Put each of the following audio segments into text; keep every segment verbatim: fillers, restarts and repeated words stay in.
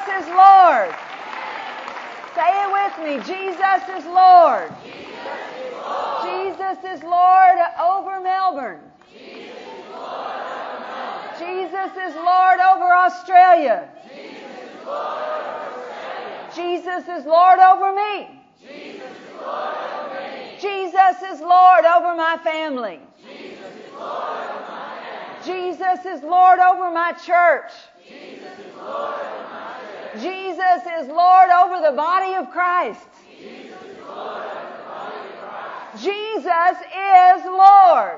is Lord. Say it with me. Jesus is Lord. Jesus is Lord over Melbourne. Jesus is Lord over Australia. Jesus is Lord over me. Jesus is Lord over my family. Jesus is Lord over my church. Jesus is Lord over the body of Christ. Jesus is Lord.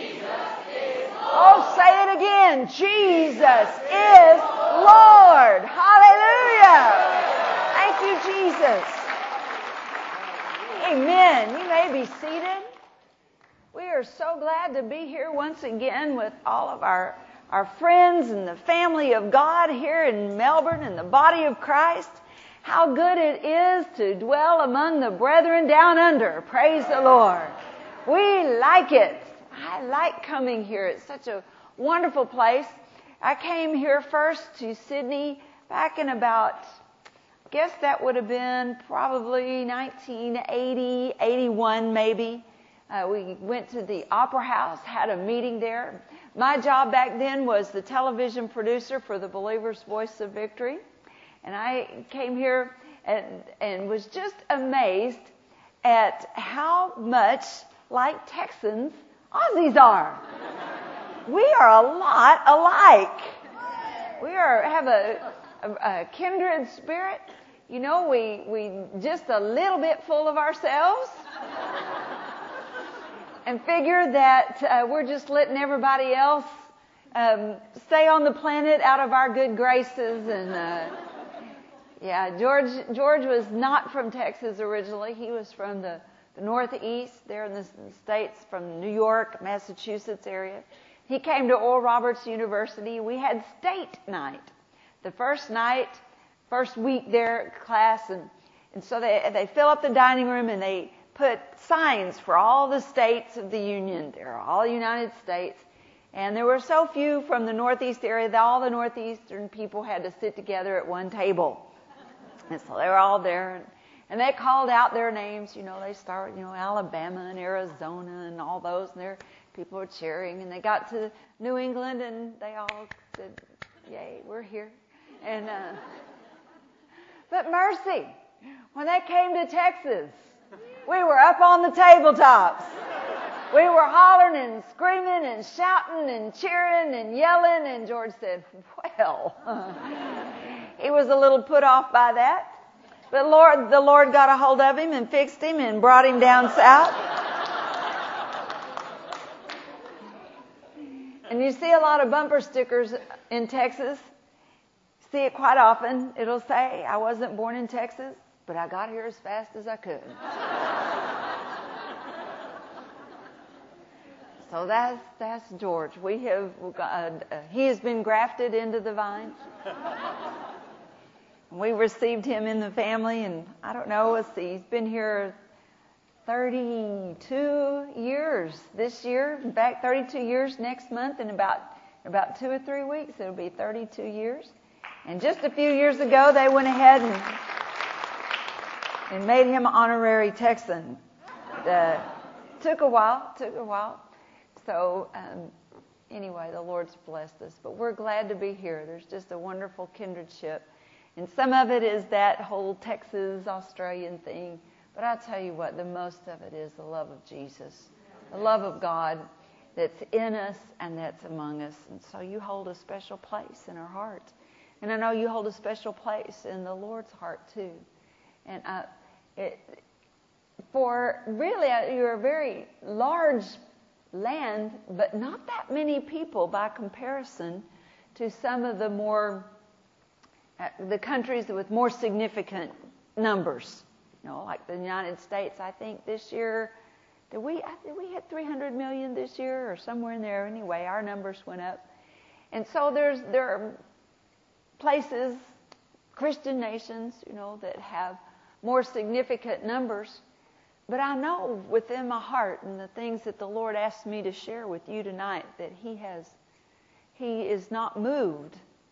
Oh, say it again. Jesus is Lord. Hallelujah. Thank you, Jesus. Amen. You may be seated. We are so glad to be here once again with all of our, our friends and the family of God here in Melbourne and the body of Christ. How good it is to dwell among the brethren down under. Praise the Lord. We like it. I like coming here. It's such a wonderful place. I came here first to Sydney back in about, I guess that would have been probably nineteen eighty, eighty-one maybe. Uh, we went to the Opera House, had a meeting there. My job back then was the television producer for the Believer's Voice of Victory. And I came here and, and was just amazed at how much like Texans Aussies are. We are a lot alike. We are have a, a, a kindred spirit. You know, we we just a little bit full of ourselves, and figure that uh, we're just letting everybody else um, stay on the planet out of our good graces. And uh, yeah, George George was not from Texas originally. He was from the the Northeast, there in the States, from New York, Massachusetts area. He came to Oral Roberts University. We had state night. The first night, first week there, class, and, and so they, they fill up the dining room and they put signs for all the states of the Union. They're all United States. And there were so few from the Northeast area that all the Northeastern people had to sit together at one table. And so they were all there. And, And they called out their names. You know, they start, you know, Alabama and Arizona and all those. And there, people were cheering. And they got to New England and they all said, yay, we're here. And, uh, but mercy, when they came to Texas, we were up on the tabletops. We were hollering and screaming and shouting and cheering and yelling. And George said, well, he was a little put off by that. But Lord, the Lord got a hold of him and fixed him and brought him down south. And you see a lot of bumper stickers in Texas. See it quite often. It'll say, I wasn't born in Texas, but I got here as fast as I could. So that's that's George. We have uh, he has been grafted into the vine. We received him in the family, and I don't know, let's see, he's been here thirty-two years this year. In fact, thirty-two years next month. In about about two or three weeks, it'll be thirty-two years. And just a few years ago, they went ahead and, and made him honorary Texan. Uh, took a while, took a while. So um, anyway, the Lord's blessed us. But we're glad to be here. There's just a wonderful kindredship. And some of it is that whole Texas, Australian thing. But I tell you what, the most of it is the love of Jesus, the love of God that's in us and that's among us. And so you hold a special place in our heart. And I know you hold a special place in the Lord's heart too. And uh, it, for really, uh, you're a very large land, but not that many people by comparison to some of the more Uh, the countries with more significant numbers, you know, like the United States. I think this year, did we I think we had three hundred million this year or somewhere in there. Anyway, our numbers went up, and so there's there are places, Christian nations, you know, that have more significant numbers. But I know within my heart and the things that the Lord asked me to share with you tonight that He has, He is not moved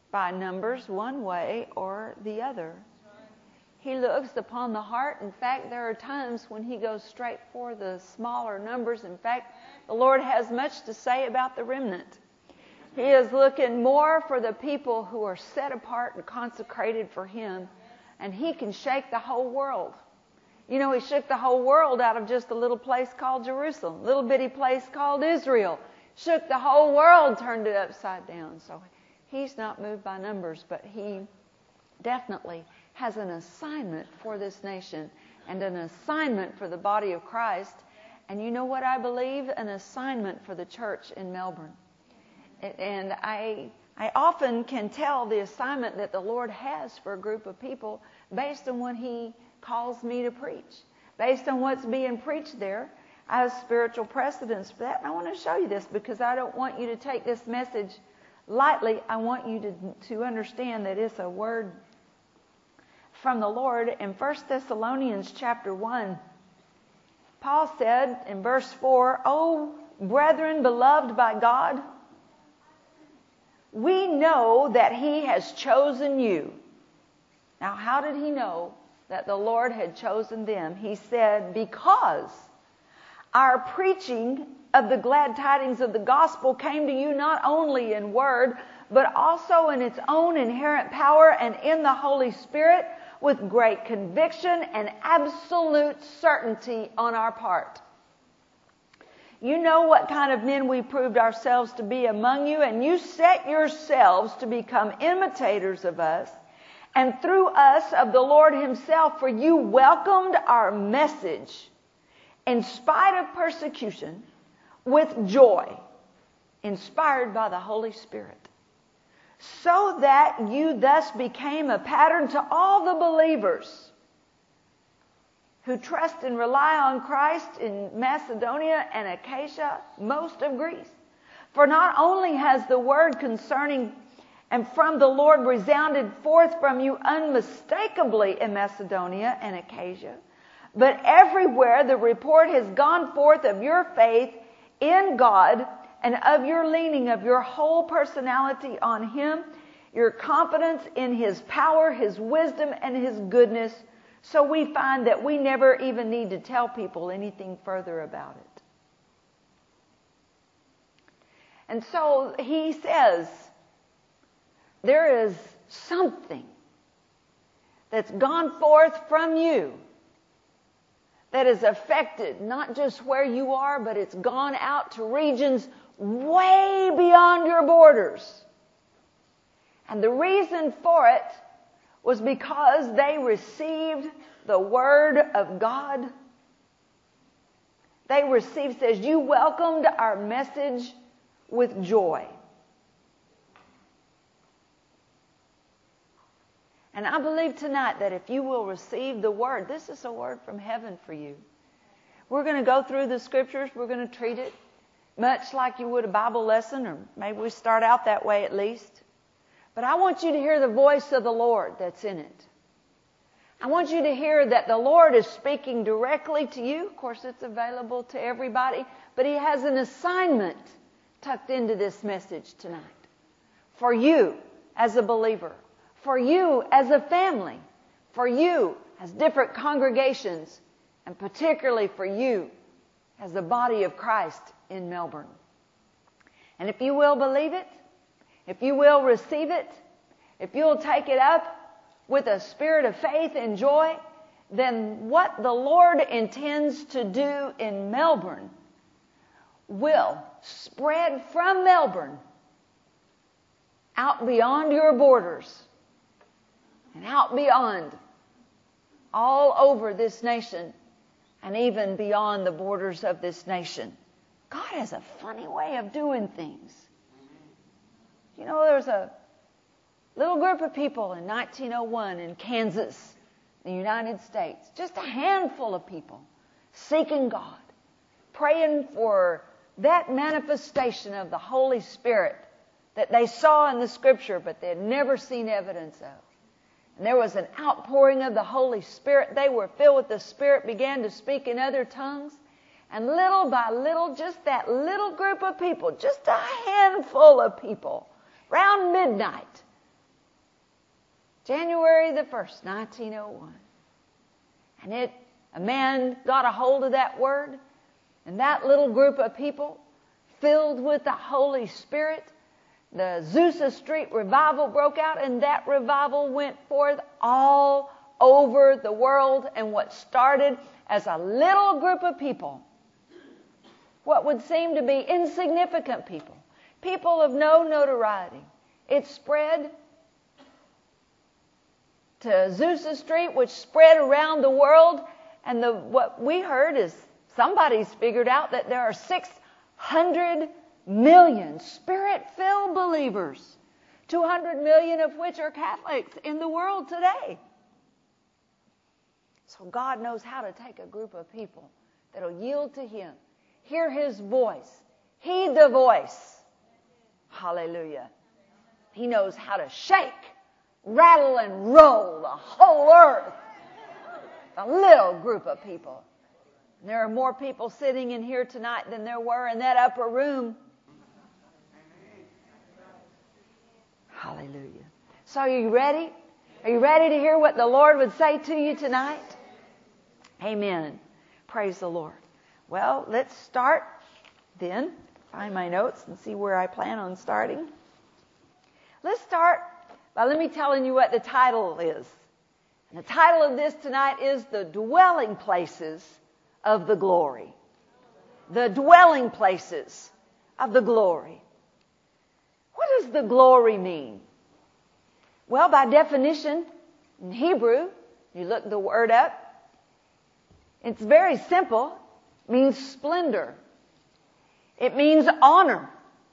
by numbers one way or the other. He looks upon the heart. In fact, there are times when he goes straight for the smaller numbers. In fact, the Lord has much to say about the remnant. He is looking more for the people who are set apart and consecrated for him. And he can shake the whole world. You know, he shook the whole world out of just a little place called Jerusalem, a little bitty place called Israel. Shook the whole world, turned it upside down. So he's not moved by numbers, but he definitely has an assignment for this nation and an assignment for the body of Christ. And you know what I believe? An assignment for the church in Melbourne. And I I often can tell the assignment that the Lord has for a group of people based on what he calls me to preach. Based on what's being preached there, I have spiritual precedence for that. And I want to show you this because I don't want you to take this message lightly. I want you to, to understand that it's a word from the Lord. In First Thessalonians chapter one, Paul said in verse four, "O brethren beloved by God, we know that he has chosen you." Now, how did he know that the Lord had chosen them? He said, "Because our preaching of the glad tidings of the gospel came to you not only in word, but also in its own inherent power and in the Holy Spirit, with great conviction and absolute certainty on our part. You know what kind of men we proved ourselves to be among you, and you set yourselves to become imitators of us, and through us of the Lord himself, for you welcomed our message in spite of persecution with joy, inspired by the Holy Spirit, so that you thus became a pattern to all the believers who trust and rely on Christ in Macedonia and Achaia, most of Greece. For not only has the word concerning and from the Lord resounded forth from you unmistakably in Macedonia and Achaia, but everywhere the report has gone forth of your faith in God and of your leaning of your whole personality on him, your confidence in his power, his wisdom, and his goodness. So we find that we never even need to tell people anything further about it. And so he says, there is something that's gone forth from you that has affected not just where you are, but it's gone out to regions way beyond your borders. And the reason for it was because they received the word of God. They received, says, you welcomed our message with joy. And I believe tonight that if you will receive the word, this is a word from heaven for you. We're going to go through the scriptures. We're going to treat it much like you would a Bible lesson, or maybe we start out that way at least. But I want you to hear the voice of the Lord that's in it. I want you to hear that the Lord is speaking directly to you. Of course, it's available to everybody, but he has an assignment tucked into this message tonight. For you as a believer, for you as a family, for you as different congregations, and particularly for you as the body of Christ in Melbourne. And if you will believe it, if you will receive it, if you'll take it up with a spirit of faith and joy, then what the Lord intends to do in Melbourne will spread from Melbourne out beyond your borders and out beyond all over this nation and even beyond the borders of this nation. God has a funny way of doing things. You know, there was a little group of people in nineteen oh one in Kansas, the United States, just a handful of people seeking God, praying for that manifestation of the Holy Spirit that they saw in the Scripture, but they had never seen evidence of. And there was an outpouring of the Holy Spirit. They were filled with the Spirit, began to speak in other tongues. And little by little, just that little group of people, just a handful of people, around midnight, January the first, nineteen oh one. And it, a man got a hold of that word, and that little group of people, filled with the Holy Spirit, the Azusa Street revival broke out, and that revival went forth all over the world. And what started as a little group of people, what would seem to be insignificant people, people of no notoriety, it spread to Azusa Street, which spread around the world. And the, what we heard is somebody's figured out that there are six hundred million Spirit-filled believers, two hundred million of which are Catholics in the world today. So God knows how to take a group of people that will yield to Him, hear His voice, heed the voice. Hallelujah. He knows how to shake, rattle, and roll the whole earth. A little group of people. There are more people sitting in here tonight than there were in that upper room. Hallelujah. So are you ready? Are you ready to hear what the Lord would say to you tonight? Amen. Praise the Lord. Well, let's start then. Find my notes and see where I plan on starting. Let's start by let me telling you what the title is. And the title of this tonight is The Dwelling Places of the Glory. The dwelling places of the glory. What does the glory mean? Well, by definition, in Hebrew, you look the word up, it's very simple. It means splendor. It means honor.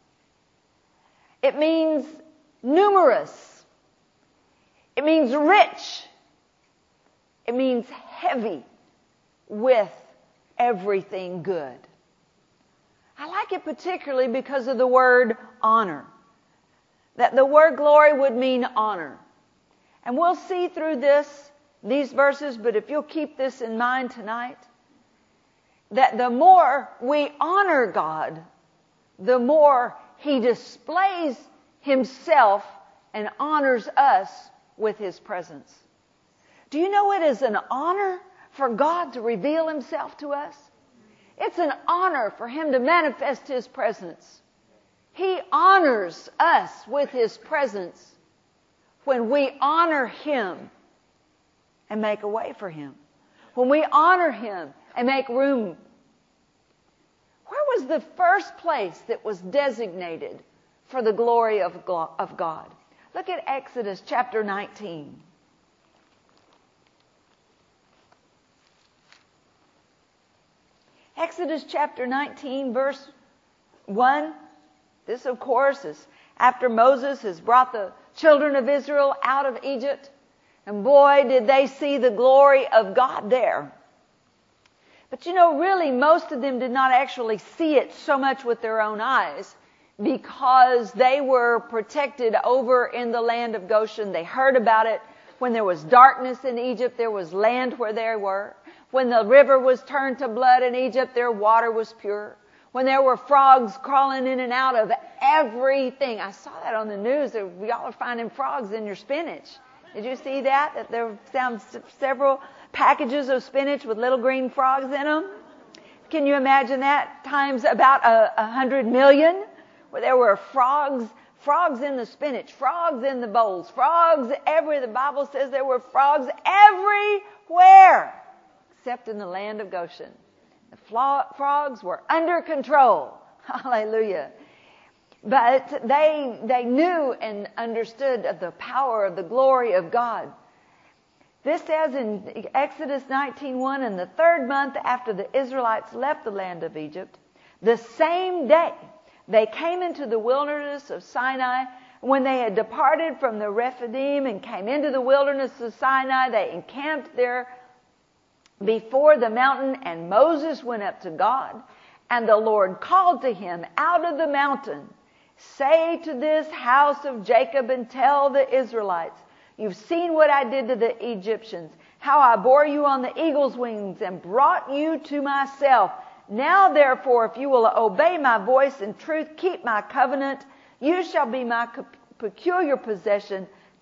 It means numerous. It means rich. It means heavy with everything good. I like it particularly because of the word honor. That the word glory would mean honor. And we'll see through this, these verses, but if you'll keep this in mind tonight, that the more we honor God, the more He displays Himself and honors us with His presence. Do you know it is an honor for God to reveal Himself to us? It's an honor for Him to manifest His presence. He honors us with His presence when we honor Him and make a way for Him. When we honor Him and make room. Where was the first place that was designated for the glory of God? Look at Exodus chapter nineteen. Exodus chapter nineteen, verse one. This, of course, is after Moses has brought the children of Israel out of Egypt. And boy, did they see the glory of God there. But you know, really, most of them did not actually see it so much with their own eyes because they were protected over in the land of Goshen. They heard about it. When there was darkness in Egypt, there was land where they were. When the river was turned to blood in Egypt, their water was pure. When there were frogs crawling in and out of everything. I saw that on the news. Y'all are finding frogs in your spinach. Did you see that? That there found several packages of spinach with little green frogs in them? Can you imagine that? Times about a, a hundred million, where there were frogs, frogs in the spinach, frogs in the bowls, frogs everywhere. The Bible says there were frogs everywhere, except in the land of Goshen. The frogs were under control. Hallelujah. But they, they knew and understood of the power of the glory of God. This says in Exodus nineteen one, in the third month after the Israelites left the land of Egypt, the same day they came into the wilderness of Sinai. When they had departed from the Rephidim and came into the wilderness of Sinai, they encamped there before the mountain, and Moses went up to God, and the Lord called to him out of the mountain, say to this house of Jacob and tell the Israelites, you've seen what I did to the Egyptians, how I bore you on the eagle's wings and brought you to myself. Now therefore, if you will obey my voice in truth, keep my covenant, you shall be my peculiar possession,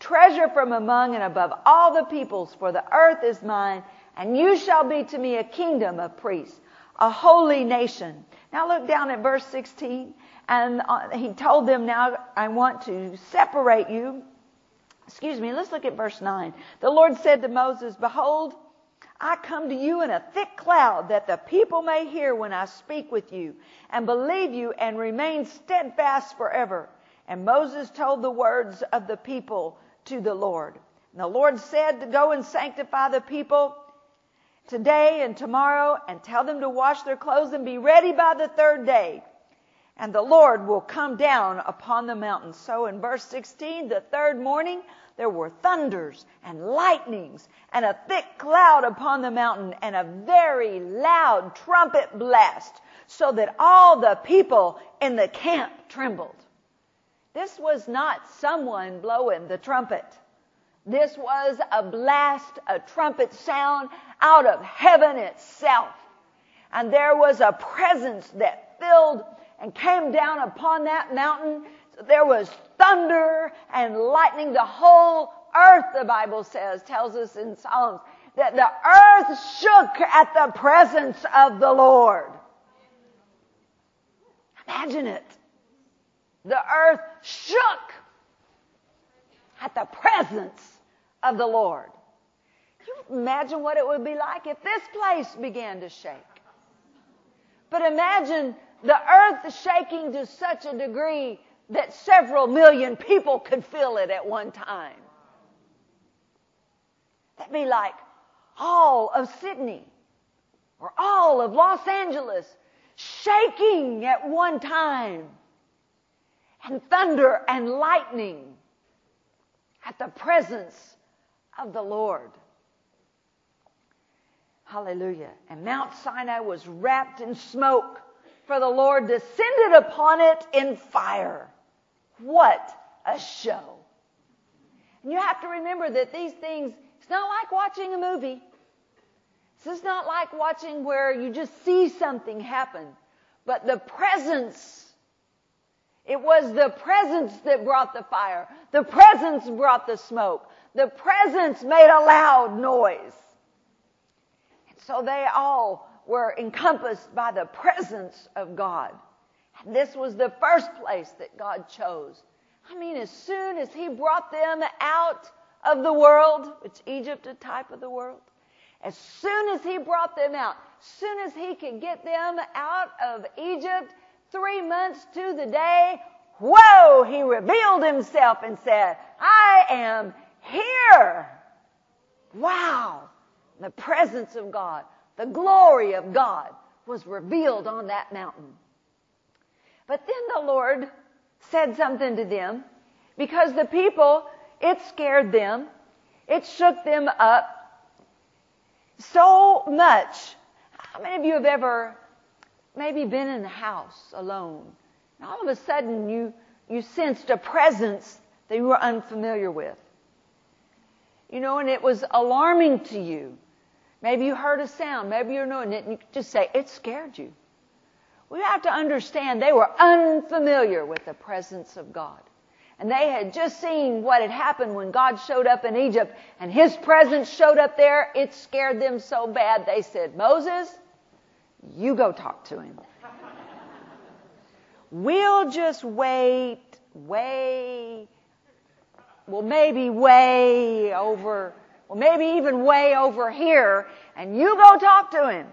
treasure from among and above all the peoples, for the earth is mine, and you shall be to me a kingdom of priests, a holy nation. Now look down at verse sixteen, and he told them, now I want to separate you. Excuse me, let's look at verse nine. The Lord said to Moses, behold, I come to you in a thick cloud, that the people may hear when I speak with you, and believe you, and remain steadfast forever. And Moses told the words of the people to the Lord. And the Lord said to go and sanctify the people today and tomorrow, and tell them to wash their clothes and be ready by the third day. And the Lord will come down upon the mountain. So in verse sixteen, the third morning, there were thunders and lightnings and a thick cloud upon the mountain and a very loud trumpet blast, so that all the people in the camp trembled. This was not someone blowing the trumpet. This was a blast, a trumpet sound out of heaven itself. And there was a presence that filled and came down upon that mountain. There was thunder and lightning. The whole earth, the Bible says, tells us in Psalms, that the earth shook at the presence of the Lord. Imagine it. The earth shook at the presence of the Lord. You imagine what it would be like if this place began to shake. But imagine the earth shaking to such a degree that several million people could feel it at one time. That'd be like all of Sydney or all of Los Angeles shaking at one time. And thunder and lightning at the presence of the Lord. Hallelujah. And Mount Sinai was wrapped in smoke, for the Lord descended upon it in fire. What a show. And you have to remember that these things, it's not like watching a movie. This is not like watching where you just see something happen. But the presence, it was the presence that brought the fire. The presence brought the smoke. The presence made a loud noise. And so they all were encompassed by the presence of God. And this was the first place that God chose. I mean, as soon as He brought them out of the world, which Egypt is a type of the world, as soon as He brought them out, as soon as He could get them out of Egypt, three months to the day, whoa, He revealed Himself and said, I am here. Wow. The presence of God, the glory of God was revealed on that mountain. But then the Lord said something to them, because the people, it scared them. It shook them up so much. How many of you have ever maybe been in the house alone, and all of a sudden you, you sensed a presence that you were unfamiliar with? You know, and it was alarming to you. Maybe you heard a sound. Maybe you're knowing it, and you just say, it scared you. We have to understand they were unfamiliar with the presence of God. And they had just seen what had happened when God showed up in Egypt, and His presence showed up there. It scared them so bad they said, Moses, you go talk to Him. We'll just wait, way, well, maybe way over, well, maybe even way over here, and you go talk to Him.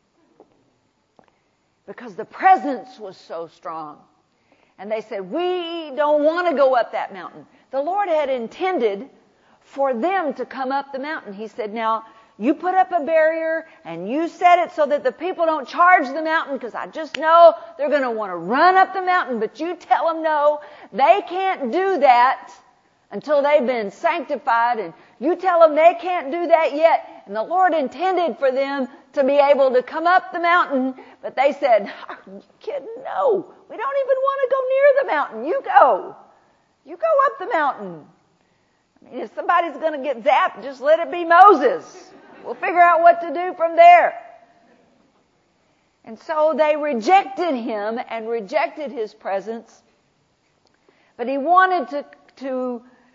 Because the presence was so strong. And they said, we don't want to go up that mountain. The Lord had intended for them to come up the mountain. He said, now, you put up a barrier and you set it so that the people don't charge the mountain, because I just know they're going to want to run up the mountain. But you tell them no, they can't do that until they've been sanctified. And you tell them they can't do that yet. And the Lord intended for them to be able to come up the mountain. But they said, are you kidding? No, we don't even want to go near the mountain. You go. You go up the mountain. I mean, if somebody's going to get zapped, just let it be Moses. We'll figure out what to do from there. And so they rejected Him and rejected His presence. But He wanted to, to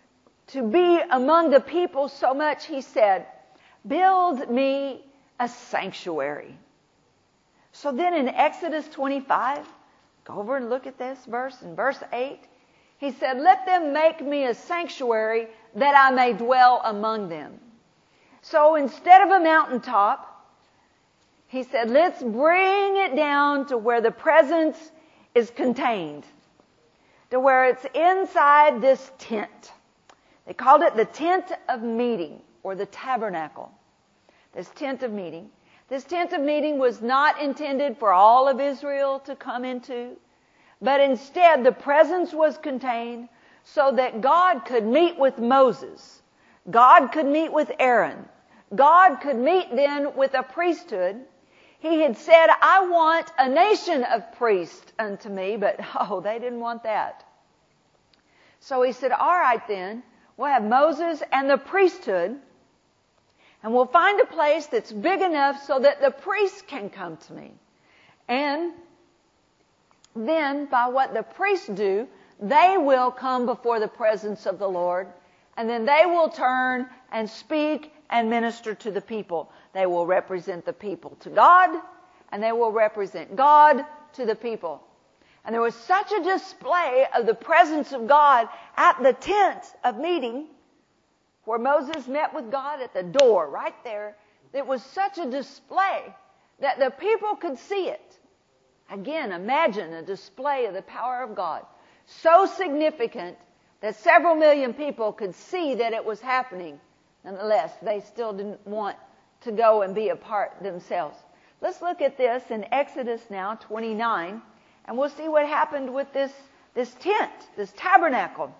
to be among the people so much, he said, build me a sanctuary. So then in Exodus twenty-five, go over and look at this verse. In verse eight, he said, let them make me a sanctuary that I may dwell among them. So instead of a mountaintop, he said, let's bring it down to where the presence is contained, to where it's inside this tent. They called it the tent of meeting, or the tabernacle. This tent of meeting. This tent of meeting was not intended for all of Israel to come into, but instead the presence was contained so that God could meet with Moses. God could meet with Aaron. God could meet then with a priesthood. He had said, I want a nation of priests unto me, but oh, they didn't want that. So he said, all right then, we'll have Moses and the priesthood, and we'll find a place that's big enough so that the priests can come to me. And then, by what the priests do, they will come before the presence of the Lord, and then they will turn and speak and minister to the people. They will represent the people to God, and they will represent God to the people. And there was such a display of the presence of God at the tent of meeting, where Moses met with God at the door right there. It was such a display that the people could see it. Again, imagine a display of the power of God. So significant that several million people could see that it was happening. Nonetheless, they still didn't want to go and be a part themselves. Let's look at this in Exodus now, twenty-nine, and we'll see what happened with this, this tent, this tabernacle.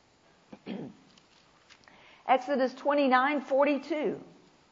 Exodus twenty-nine, forty-two.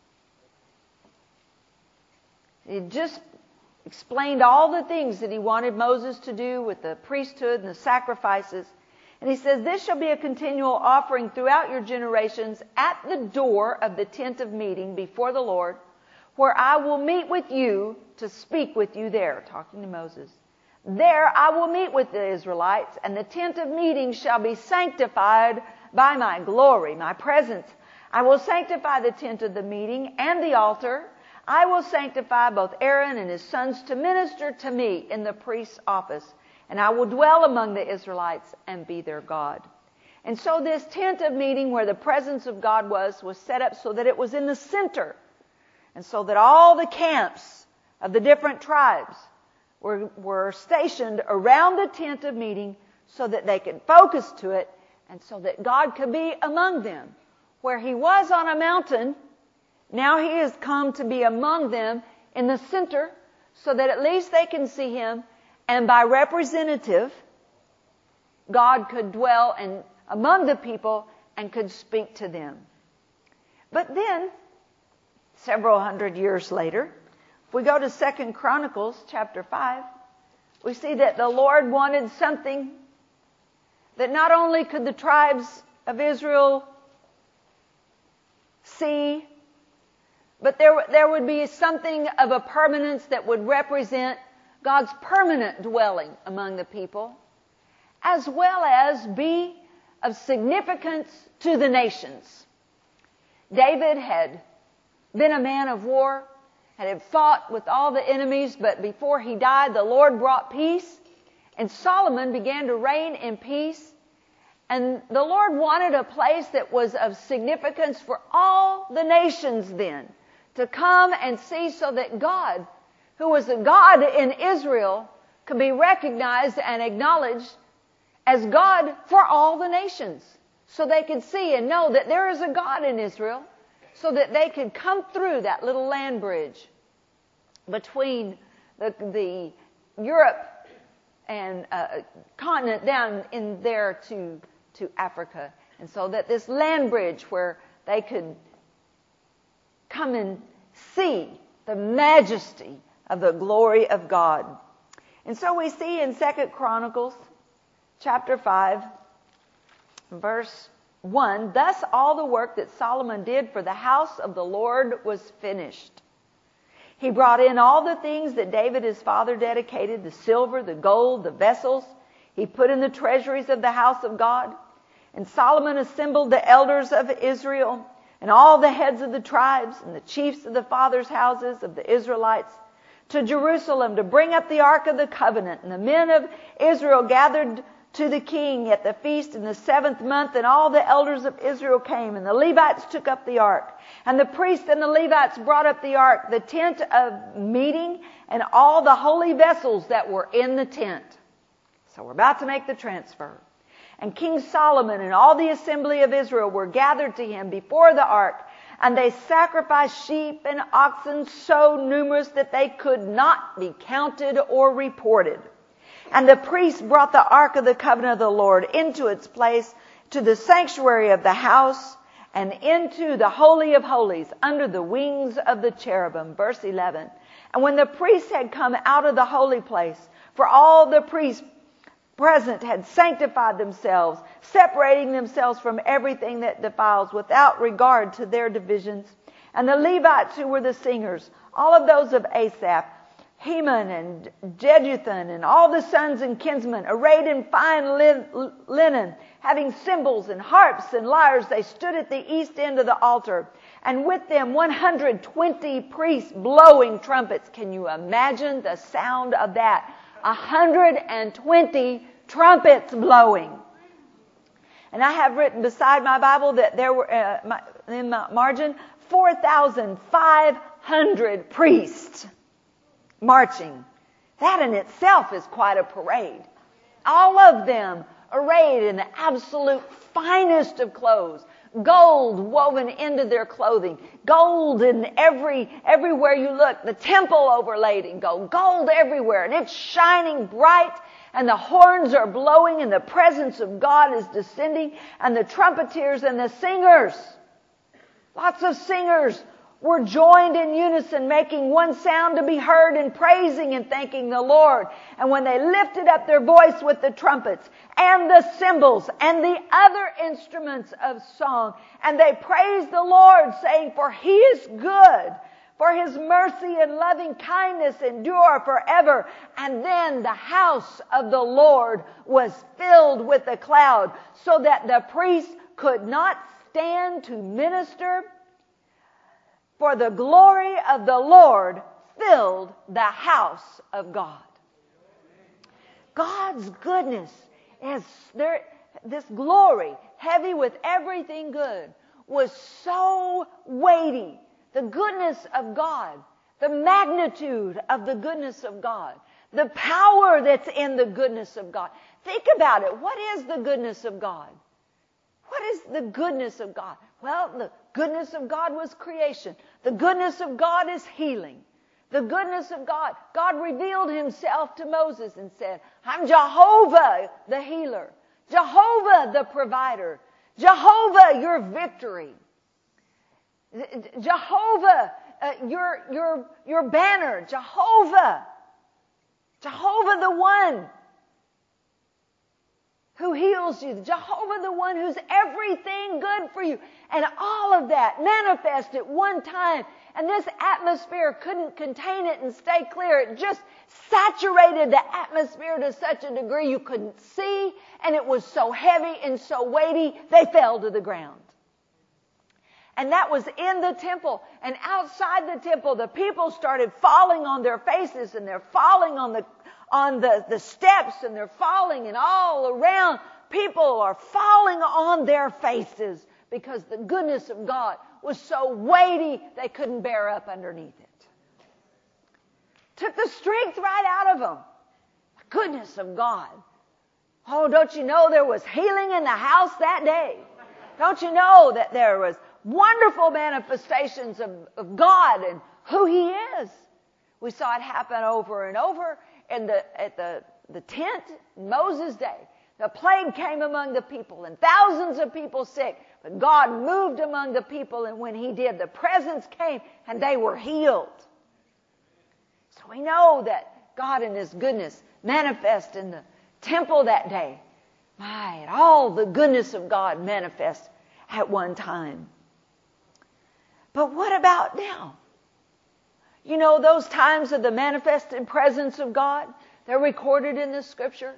He just explained all the things that he wanted Moses to do with the priesthood and the sacrifices. And he says, this shall be a continual offering throughout your generations at the door of the tent of meeting before the Lord, where I will meet with you to speak with you there, talking to Moses. There I will meet with the Israelites, and the tent of meeting shall be sanctified by my glory, my presence. I will sanctify the tent of the meeting and the altar. I will sanctify both Aaron and his sons to minister to me in the priest's office. And I will dwell among the Israelites and be their God. And so this tent of meeting where the presence of God was, was set up so that it was in the center. And so that all the camps of the different tribes were, were stationed around the tent of meeting so that they could focus to it and so that God could be among them. Where he was on a mountain, now he has come to be among them in the center so that at least they can see him. And by representative, God could dwell in, among the people and could speak to them. But then, several hundred years later, if we go to Second Chronicles chapter five, we see that the Lord wanted something that not only could the tribes of Israel see, but there, there would be something of a permanence that would represent God's permanent dwelling among the people, as well as be of significance to the nations. David had been a man of war, and had fought with all the enemies, but before he died, the Lord brought peace, and Solomon began to reign in peace. And the Lord wanted a place that was of significance for all the nations then to come and see, so that God, who was a God in Israel, could be recognized and acknowledged as God for all the nations. So they could see and know that there is a God in Israel, so that they could come through that little land bridge between the, the Europe and uh, continent down in there to, to Africa. And so that this land bridge where they could come and see the majesty of the glory of God. And so we see in Second Chronicles chapter five, verse one, thus all the work that Solomon did for the house of the Lord was finished. He brought in all the things that David his father dedicated, the silver, the gold, the vessels. He put in the treasuries of the house of God. And Solomon assembled the elders of Israel and all the heads of the tribes and the chiefs of the fathers' houses of the Israelites to Jerusalem to bring up the ark of the covenant. And the men of Israel gathered to the king at the feast in the seventh month, and all the elders of Israel came, and the Levites took up the ark. And the priests and the Levites brought up the ark, the tent of meeting, and all the holy vessels that were in the tent. So we're about to make the transfer. And King Solomon and all the assembly of Israel were gathered to him before the ark, and they sacrificed sheep and oxen so numerous that they could not be counted or reported. And the priests brought the ark of the covenant of the Lord into its place to the sanctuary of the house and into the Holy of Holies under the wings of the cherubim. Verse eleven. And when the priests had come out of the holy place, for all the priests present had sanctified themselves, separating themselves from everything that defiles without regard to their divisions. And the Levites who were the singers, all of those of Asaph, Heman and Jeduthun and all the sons and kinsmen, arrayed in fine lin- linen, having cymbals and harps and lyres, they stood at the east end of the altar. And with them one hundred twenty priests blowing trumpets. Can you imagine the sound of that? one hundred twenty trumpets blowing. And I have written beside my Bible that there were, uh, my, in my margin, four thousand five hundred priests marching. That in itself is quite a parade. All of them arrayed in the absolute finest of clothes. Gold woven into their clothing. Gold in every, everywhere you look. The temple overlaid in gold. Gold everywhere. And it's shining bright. And the horns are blowing and the presence of God is descending. And the trumpeters and the singers, lots of singers, were joined in unison, making one sound to be heard and praising and thanking the Lord. And when they lifted up their voice with the trumpets and the cymbals and the other instruments of song, and they praised the Lord, saying, for He is good, for His mercy and loving kindness endure forever. And then the house of the Lord was filled with a cloud, so that the priests could not stand to minister, for the glory of the Lord filled the house of God. God's goodness is there. This glory, heavy with everything good, was so weighty. The goodness of God, the magnitude of the goodness of God, the power that's in the goodness of God. Think about it. What is the goodness of God? What is the goodness of God? Well, the goodness of God was creation. The goodness of God is healing. The goodness of God. God revealed Himself to Moses and said, I'm Jehovah the healer. Jehovah the provider. Jehovah your victory. Jehovah uh, your, your, your banner. Jehovah. Jehovah the one who heals you. Jehovah the one who's everything good for you. And all of that manifest at one time. And this atmosphere couldn't contain it and stay clear. It just saturated the atmosphere to such a degree you couldn't see. And it was so heavy and so weighty, they fell to the ground. And that was in the temple. And outside the temple, the people started falling on their faces, and they're falling on the on the, the steps, and they're falling, and all around people are falling on their faces because the goodness of God was so weighty they couldn't bear up underneath it. Took the strength right out of them. The goodness of God. Oh, don't you know there was healing in the house that day? Don't you know that there was wonderful manifestations of, of God and who He is? We saw it happen over and over in the, at the, the tent in Moses' day. The plague came among the people and thousands of people sick. But God moved among the people, and when He did, the presence came and they were healed. So we know that God in His goodness manifest in the temple that day. My, and all the goodness of God manifest at one time. But what about now? You know, those times of the manifested presence of God, they're recorded in the Scripture.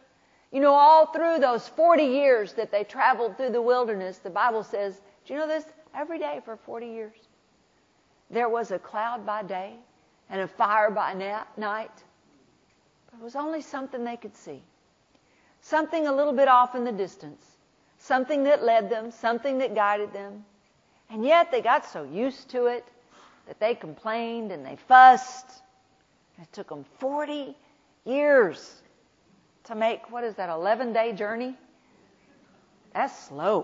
You know, all through those forty years that they traveled through the wilderness, the Bible says, do you know this? Every day for forty years, there was a cloud by day and a fire by na- night. But it was only something they could see. Something a little bit off in the distance. Something that led them, something that guided them. And yet they got so used to it that they complained and they fussed. It took them forty years to make, what is that, eleven-day journey? That's slow.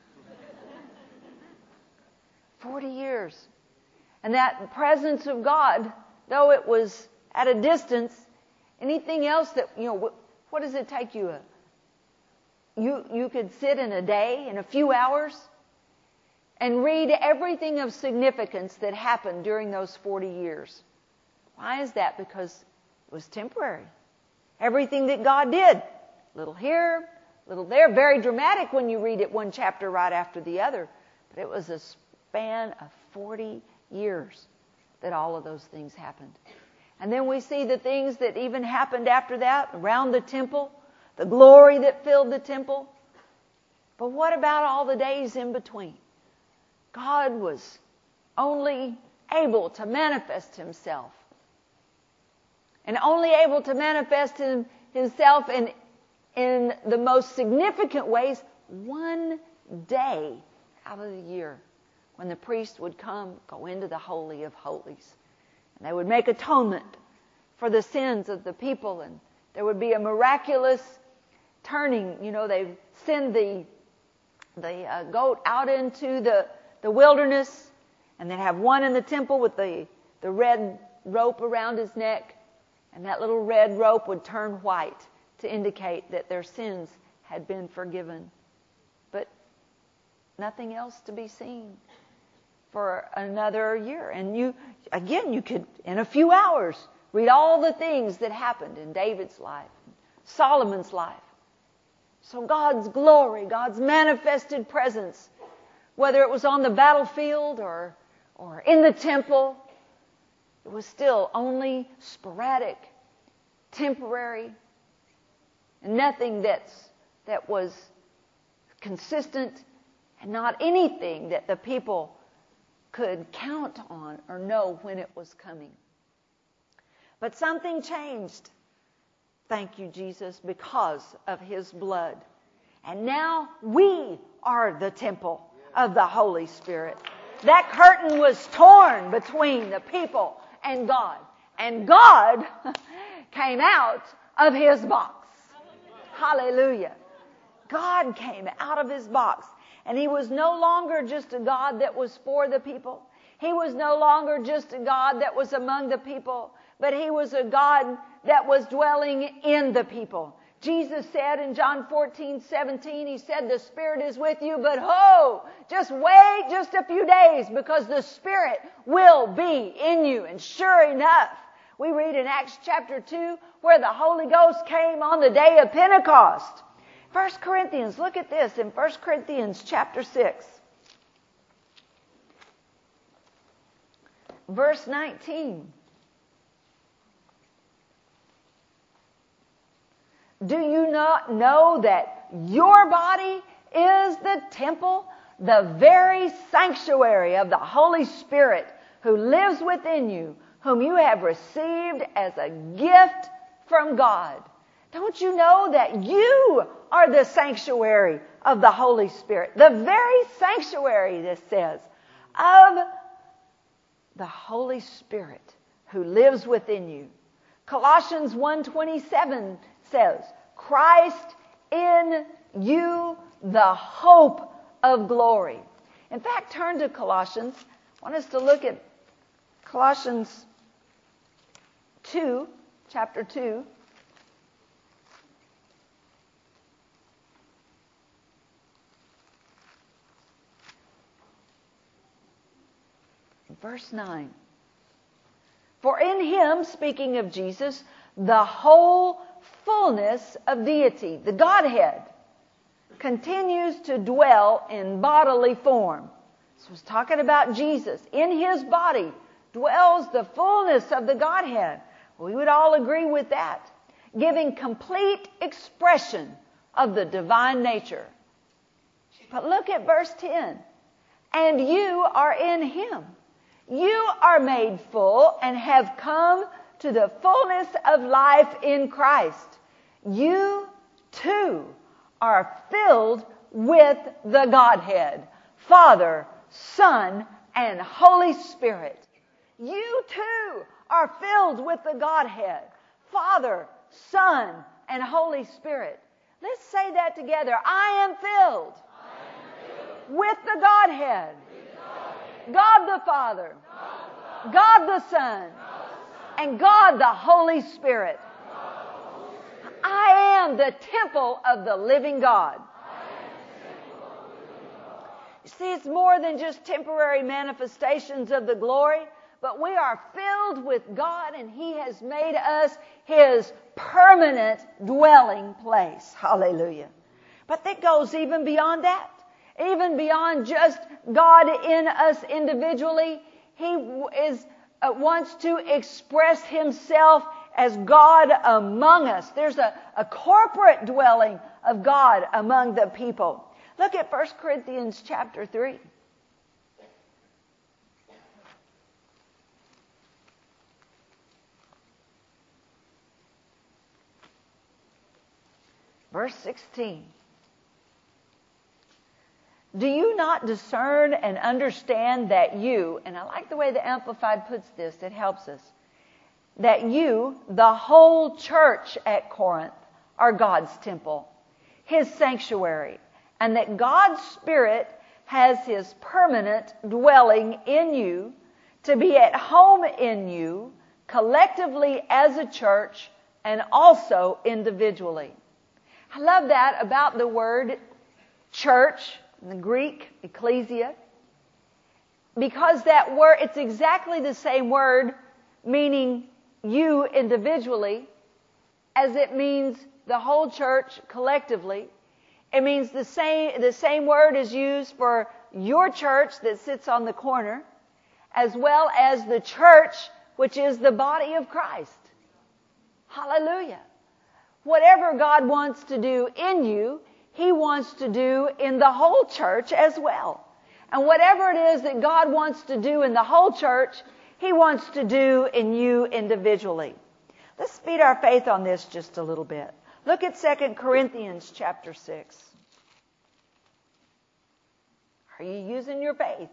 forty years. And that presence of God, though it was at a distance, anything else that, you know, what, what does it take you? A, you, you could sit in a day, in a few hours, and read everything of significance that happened during those forty years. Why is that? Because it was temporary. Everything that God did, little here, little there, very dramatic when you read it one chapter right after the other. But it was a span of forty years that all of those things happened. And then we see the things that even happened after that, around the temple, the glory that filled the temple. But what about all the days in between? God was only able to manifest himself. And only able to manifest him, himself in, in the most significant ways one day out of the year, when the priest would come, go into the Holy of Holies. And they would make atonement for the sins of the people. And there would be a miraculous turning. You know, they send the, the uh, goat out into the, the wilderness, and then have one in the temple with the, the red rope around his neck. And that little red rope would turn white to indicate that their sins had been forgiven. But nothing else to be seen for another year. And you, again, you could, in a few hours, read all the things that happened in David's life, Solomon's life. So God's glory, God's manifested presence, whether it was on the battlefield or, or in the temple, it was still only sporadic, temporary, and nothing that's, that was consistent, and not anything that the people could count on or know when it was coming. But something changed, thank you, Jesus, because of his blood. And now we are the temple of the Holy Spirit. That curtain was torn between the people and God. And God came out of his box. Hallelujah. God came out of his box. And he was no longer just a God that was for the people. He was no longer just a God that was among the people. But he was a God that was dwelling in the people. Jesus said in John fourteen seventeen, he said, the Spirit is with you, but ho, just wait just a few days, because the Spirit will be in you. And sure enough, we read in Acts chapter two, where the Holy Ghost came on the day of Pentecost. First Corinthians, look at this in First Corinthians chapter six. Verse nineteen. Do you not know that your body is the temple, the very sanctuary of the Holy Spirit who lives within you, whom you have received as a gift from God? Don't you know that you are the sanctuary of the Holy Spirit? The very sanctuary, this says, of the Holy Spirit who lives within you. Colossians one twenty-seven says, Christ in you, the hope of glory. In fact, turn to Colossians. I want us to look at Colossians two, chapter two. Verse nine. For in him, speaking of Jesus, the whole fullness of deity, the Godhead, continues to dwell in bodily form. This was talking about Jesus. In his body dwells the fullness of the Godhead. We would all agree with that. giving complete expression of the divine nature. But look at verse ten. And you are in Him. You are made full and have come to the fullness of life in Christ. You too are filled with the Godhead, Father, Son, and Holy Spirit. You too are filled with the Godhead, Father, Son, and Holy Spirit. Let's say that together. I am filled, I am filled with the Godhead, with the Godhead. God the Father, God the, Father. God the Son, God the Son. And God the Holy Spirit. I am the temple of the living God. You see, it's more than just temporary manifestations of the glory, but we are filled with God, and He has made us His permanent dwelling place. Hallelujah. But that goes even beyond that. Even beyond just God in us individually. He is uh, wants to express Himself as God among us. There's a, a corporate dwelling of God among the people. Look at First Corinthians chapter three. Verse sixteen. Do you not discern and understand that you, and I like the way the Amplified puts this, it helps us, that you, the whole church at Corinth, are God's temple, His sanctuary, and that God's Spirit has His permanent dwelling in you, to be at home in you, collectively as a church, and also individually. I love that about the word church, in the Greek, ecclesia, because that word, it's exactly the same word meaning you individually as it means the whole church collectively. It means the same, the same word is used for your church that sits on the corner, as well as the church, which is the body of Christ. Hallelujah. Whatever God wants to do in you, He wants to do in the whole church as well. And whatever it is that God wants to do in the whole church, He wants to do in you individually. Let's feed our faith on this just a little bit. Look at Second Corinthians chapter six. Are you using your faith?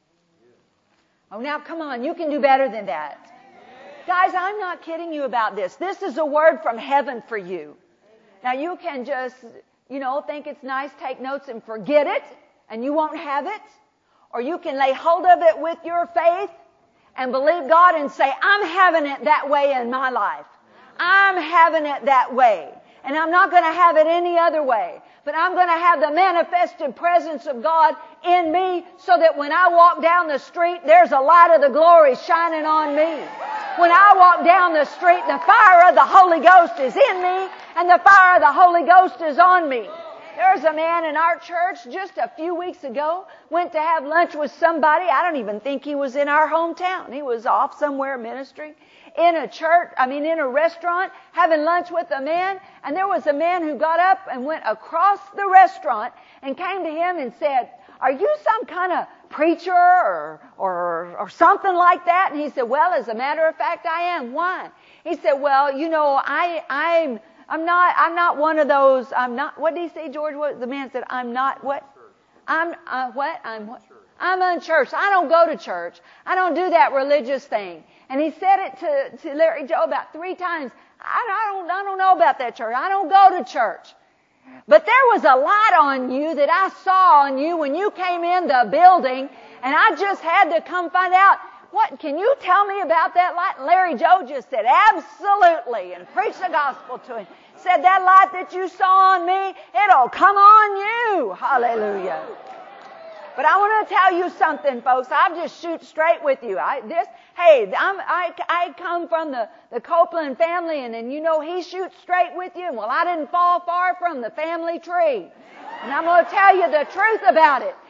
Oh, now come on, you can do better than that. Guys, I'm not kidding you about this. This is a word from heaven for you. Now you can just, you know, think it's nice, take notes and forget it, and you won't have it. Or you can lay hold of it with your faith and believe God and say, I'm having it that way in my life. I'm having it that way. And I'm not going to have it any other way. But I'm going to have the manifested presence of God in me so that when I walk down the street, there's a light of the glory shining on me. When I walk down the street, the fire of the Holy Ghost is in me and the fire of the Holy Ghost is on me. There's a man in our church just a few weeks ago, went to have lunch with somebody. I don't even think he was in our hometown. He was off somewhere ministering. In a church, I mean in a restaurant, having lunch with a man, and there was a man who got up and went across the restaurant and came to him and said, are you some kind of preacher or, or, or something like that? And he said, well, as a matter of fact, I am. Why? He said, well, you know, I, I'm, I'm not, I'm not one of those, I'm not, what did he say, George? What, the man said, I'm not what? I'm, uh, what? I'm what? I'm unchurched. I don't go to church. I don't do that religious thing. And he said it to, to Larry Joe about three times. I, I don't, I don't know about that church. I don't go to church. But there was a light on you that I saw on you when you came in the building, and I just had to come find out, what, can you tell me about that light? And Larry Joe just said, absolutely, and preached the gospel to him. Said, that light that you saw on me, it'll come on you. Hallelujah. But I want to tell you something, folks. I'll just shoot straight with you. I, this, hey, I'm, I, I come from the, the Copeland family, and then you know he shoots straight with you. Well, I didn't fall far from the family tree. And I'm going to tell you the truth about it.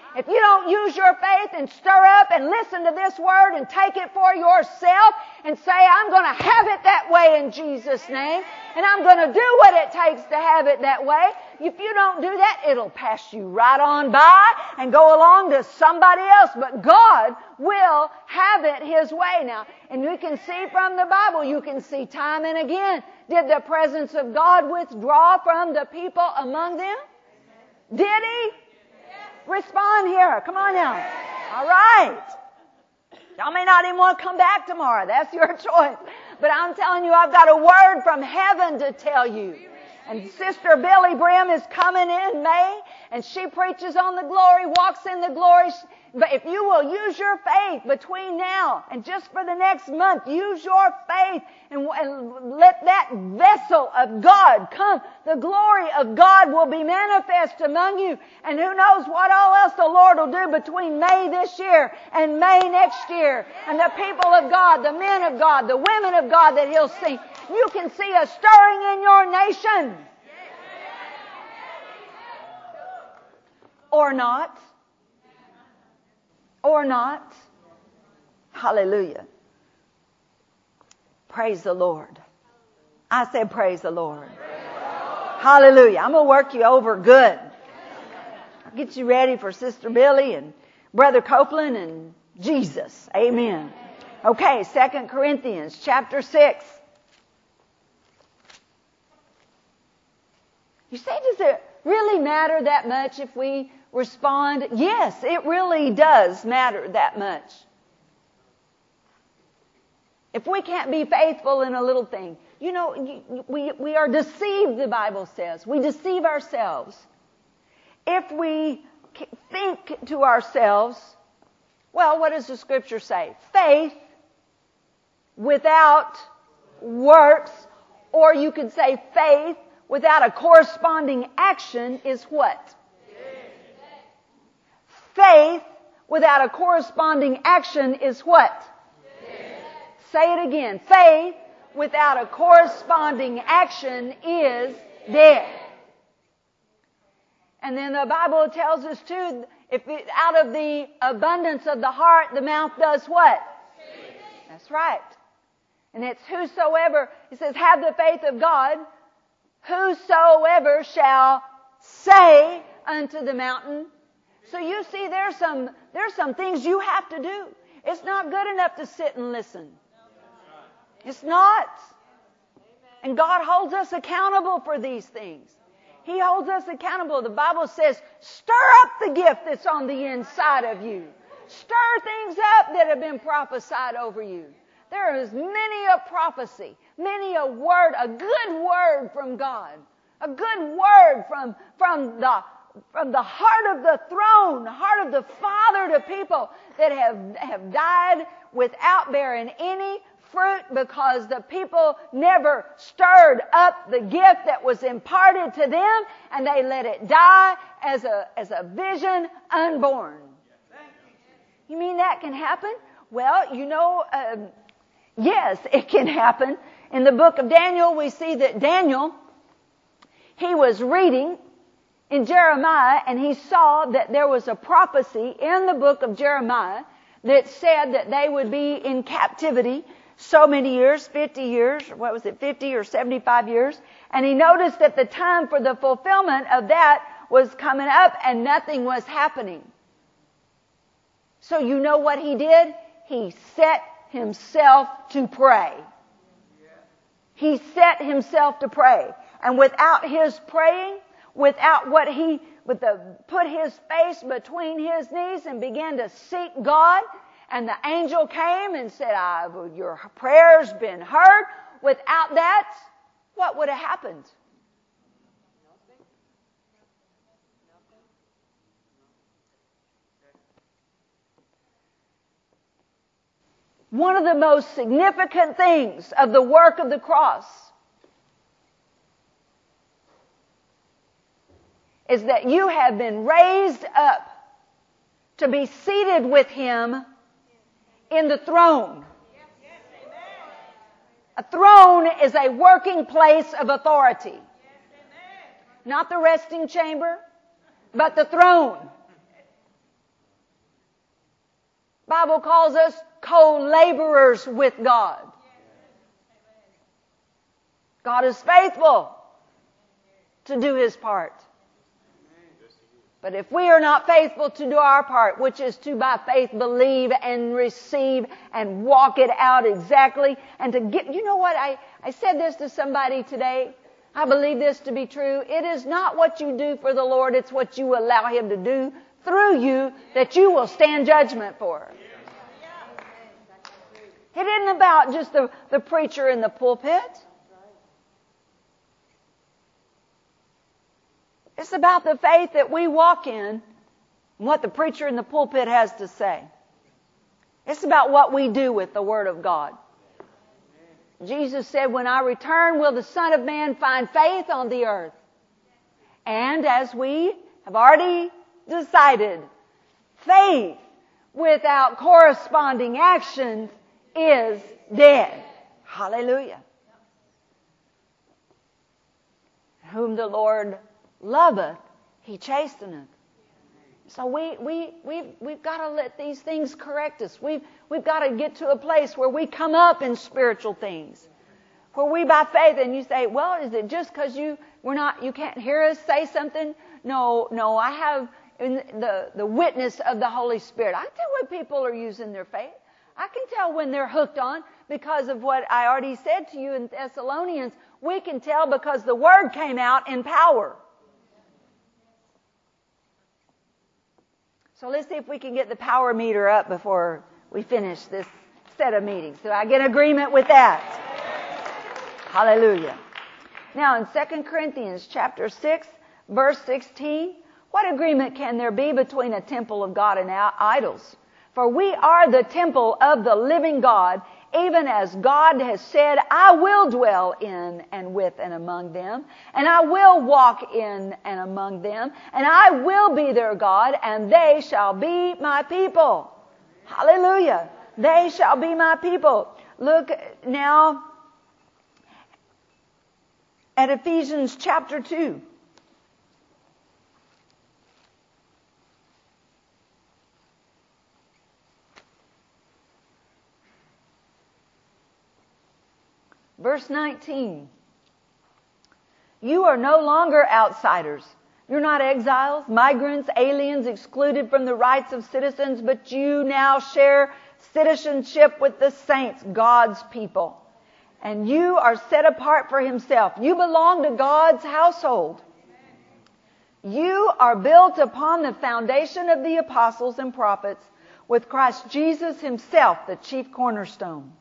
If you don't use your faith and stir up and listen to this word and take it for yourself and say, I'm going to have it that way in Jesus' name, and I'm going to do what it takes to have it that way. If you don't do that, it'll pass you right on by and go along to somebody else. But God will have it His way now. And you can see from the Bible, you can see time and again, did the presence of God withdraw from the people among them? Did He? Respond here. Come on now. All right. Y'all may not even want to come back tomorrow. That's your choice. But I'm telling you, I've got a word from heaven to tell you. And Sister Billy Brim is coming in May, and she preaches on the glory, walks in the glory. But if you will use your faith between now and just for the next month, use your faith and, and let that vessel of God come. The glory of God will be manifest among you. And who knows what all else the Lord will do between May this year and May next year. And the people of God, the men of God, the women of God that He'll see. You can see a stirring in your nation. Or not. Or not. Hallelujah. Praise the Lord. I said praise the Lord. Hallelujah. I'm going to work you over good. I'll get you ready for Sister Billy and Brother Copeland and Jesus. Amen. Okay, Second Corinthians chapter six. You say, does it really matter that much if we respond? Yes, it really does matter that much. If we can't be faithful in a little thing, you know, we, we are deceived, the Bible says. We deceive ourselves. If we think to ourselves, well, what does the Scripture say? Faith without works, or you could say faith without a corresponding action is what? Faith without a corresponding action is what? Dead. Say it again. Faith without a corresponding action is dead. And then the Bible tells us too, if it, out of the abundance of the heart, the mouth does what? Speak. That's right. And it's whosoever, it says, have the faith of God, whosoever shall say unto the mountain. So you see, there's some, there's some things you have to do. It's not good enough to sit and listen. It's not. And God holds us accountable for these things. He holds us accountable. The Bible says, stir up the gift that's on the inside of you. Stir things up that have been prophesied over you. There is many a prophecy, many a word, a good word from God. A good word from, from the From the heart of the throne, the heart of the Father to people that have, have died without bearing any fruit because the people never stirred up the gift that was imparted to them, and they let it die as a, as a vision unborn. You mean that can happen? Well, you know, um, yes, it can happen. In the book of Daniel, we see that Daniel, he was reading in Jeremiah, and he saw that there was a prophecy in the book of Jeremiah that said that they would be in captivity so many years, fifty years, what was it, fifty or seventy-five years. And he noticed that the time for the fulfillment of that was coming up and nothing was happening. So you know what he did? He set himself to pray. He set himself to pray. And without his praying, without what he, with the, put his face between his knees and began to seek God, and the angel came and said, I, your prayer's been heard. Without that, what would have happened? One of the most significant things of the work of the cross is that you have been raised up to be seated with Him in the throne. A throne is a working place of authority. Not the resting chamber, but the throne. Bible calls us co-laborers with God. God is faithful to do His part. But if we are not faithful to do our part, which is to by faith believe and receive and walk it out exactly, and to get, you know what, I, I said this to somebody today. I believe this to be true. It is not what you do for the Lord, it's what you allow Him to do through you that you will stand judgment for. It isn't about just the, the preacher in the pulpit. It's about the faith that we walk in and what the preacher in the pulpit has to say. It's about what we do with the Word of God. Jesus said, when I return, will the Son of Man find faith on the earth? And as we have already decided, faith without corresponding actions is dead. Hallelujah. Whom the Lord loveth, He chasteneth. So we, we, we've, we've got to let these things correct us. We've, we've got to get to a place where we come up in spiritual things. Where we by faith, and you say, well, is it just because you, we're not, you can't hear us say something? No, no, I have the, the witness of the Holy Spirit. I can tell when people are using their faith. I can tell when they're hooked on because of what I already said to you in Thessalonians. We can tell because the Word came out in power. So let's see if we can get the power meter up before we finish this set of meetings. So I get agreement with that. Hallelujah. Now in Second Corinthians chapter six, verse sixteen, what agreement can there be between a temple of God and idols? For we are the temple of the living God, even as God has said, I will dwell in and with and among them, and I will walk in and among them, and I will be their God, and they shall be my people. Hallelujah. They shall be my people. Look now at Ephesians chapter two. Verse nineteen. You are no longer outsiders. You're not exiles, migrants, aliens, excluded from the rights of citizens, but you now share citizenship with the saints, God's people. And you are set apart for Himself. You belong to God's household. You are built upon the foundation of the apostles and prophets, with Christ Jesus Himself, the chief cornerstone.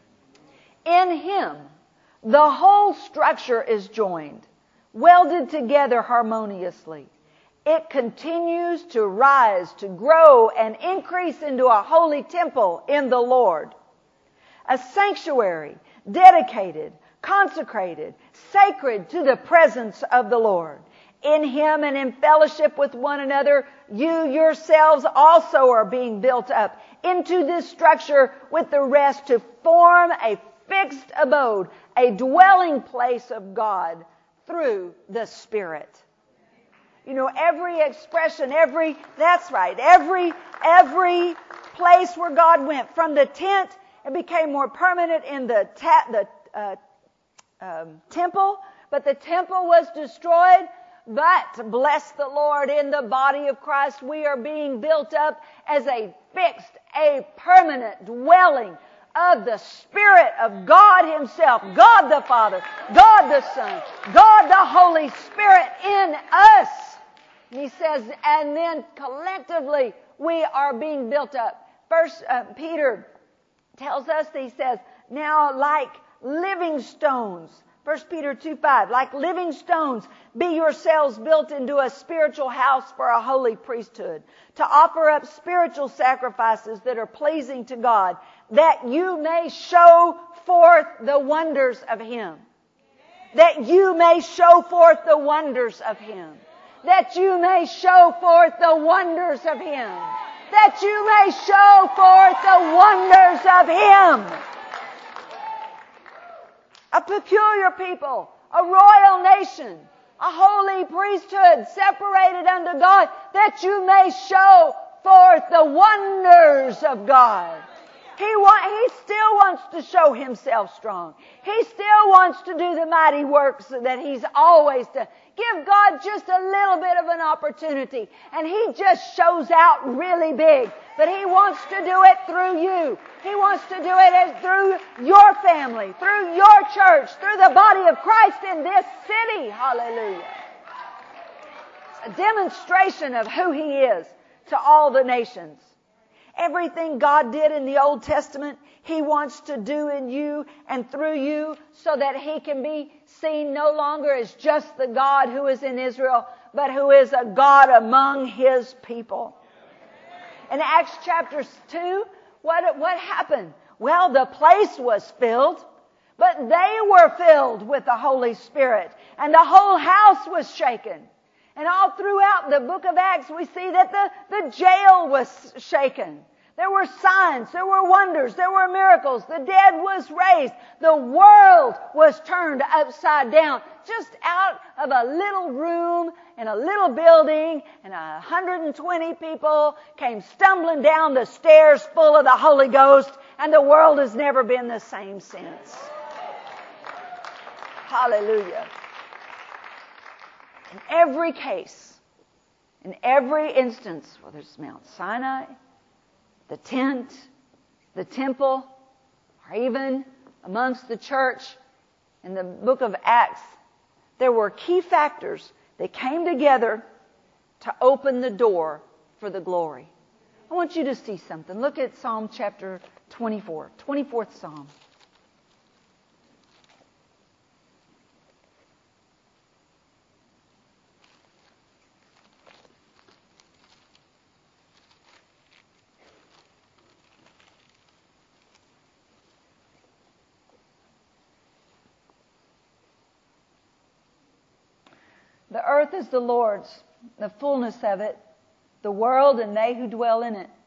In Him, the whole structure is joined, welded together harmoniously. It continues to rise, to grow, and increase into a holy temple in the Lord. A sanctuary dedicated, consecrated, sacred to the presence of the Lord. In Him and in fellowship with one another, you yourselves also are being built up into this structure with the rest to form a fixed abode, a dwelling place of God through the Spirit. You know, every expression, every, that's right, every, every place where God went, from the tent, it became more permanent in the, ta- the uh, um, temple, but the temple was destroyed. But bless the Lord, in the body of Christ, we are being built up as a fixed, a permanent dwelling of the Spirit of God Himself, God the Father, God the Son, God the Holy Spirit in us. He says, and then collectively we are being built up. First uh, Peter tells us, he says, now like living stones, First Peter two five, like living stones, be yourselves built into a spiritual house for a holy priesthood, to offer up spiritual sacrifices that are pleasing to God, that you may show forth the wonders of Him. That you may show forth the wonders of Him. That you may show forth the wonders of Him. That you may show forth the wonders of Him. A peculiar people, a royal nation, a holy priesthood separated unto God, that you may show forth the wonders of God. He, wa- he still wants to show Himself strong. He still wants to do the mighty works that He's always done. Give God just a little bit of an opportunity and He just shows out really big. But He wants to do it through you. He wants to do it as through your family, through your church, through the body of Christ in this city. Hallelujah. A demonstration of who He is to all the nations. Everything God did in the Old Testament, He wants to do in you and through you so that He can be seen no longer as just the God who is in Israel, but who is a God among His people. In Acts chapter two, what, what happened? Well, the place was filled, but they were filled with the Holy Spirit, and the whole house was shaken. And all throughout the book of Acts, we see that the, the jail was shaken. There were signs, there were wonders, there were miracles. The dead was raised. The world was turned upside down. Just out of a little room in a little building, and one hundred twenty people came stumbling down the stairs full of the Holy Ghost, and the world has never been the same since. Hallelujah. In every case, in every instance, whether it's Mount Sinai, the tent, the temple, or even amongst the church in the book of Acts, there were key factors that came together to open the door for the glory. I want you to see something. Look at Psalm chapter twenty-four, twenty-fourth Psalm. The earth is the Lord's, the fullness of it, the world and they who dwell in it.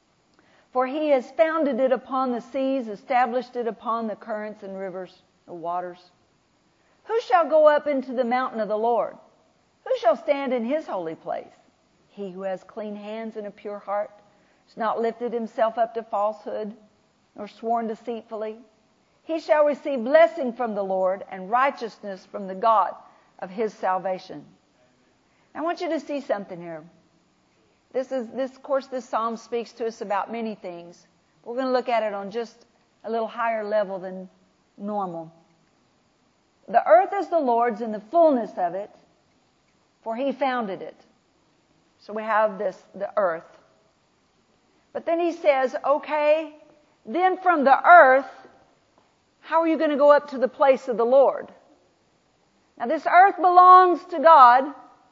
For He has founded it upon the seas, established it upon the currents and rivers, the waters. Who shall go up into the mountain of the Lord? Who shall stand in His holy place? He who has clean hands and a pure heart, has not lifted himself up to falsehood, nor sworn deceitfully. He shall receive blessing from the Lord and righteousness from the God of his salvation. I want you to see something here. This is, this, of course, this psalm speaks to us about many things. We're going to look at it on just a little higher level than normal. The earth is the Lord's and the fullness of it, for He founded it. So we have this, the earth. But then He says, okay, then from the earth, how are you going to go up to the place of the Lord? Now this earth belongs to God.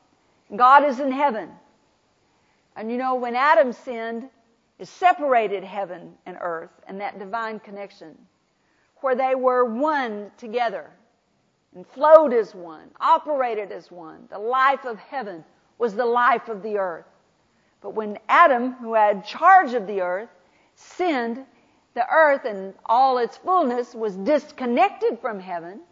God is in heaven. And you know, when Adam sinned, it separated heaven and earth and that divine connection where they were one together and flowed as one, operated as one. The life of heaven was the life of the earth. But when Adam, who had charge of the earth, sinned, the earth and all its fullness was disconnected from heaven,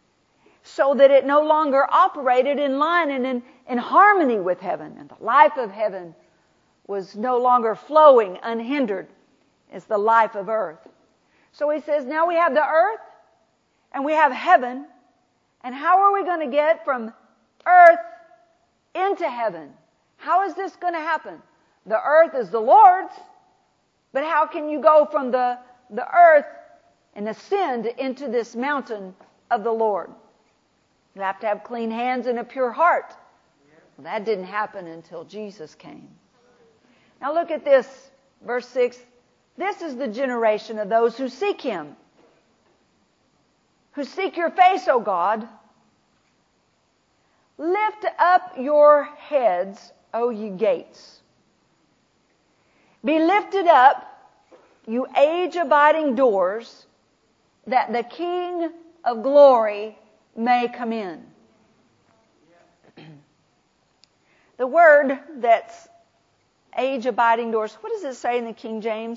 so that it no longer operated in line and in, in harmony with heaven. And the life of heaven was no longer flowing unhindered as the life of earth. So He says, now we have the earth and we have heaven. And how are we going to get from earth into heaven? How is this going to happen? The earth is the Lord's, but how can you go from the, the earth and ascend into this mountain of the Lord? You have to have clean hands and a pure heart. Well, that didn't happen until Jesus came. Now look at this, verse six. This is the generation of those who seek Him, who seek your face, O God. Lift up your heads, O ye gates. Be lifted up, you age-abiding doors, that the King of glory may come in. The word that's age-abiding doors, what does it say in the King James?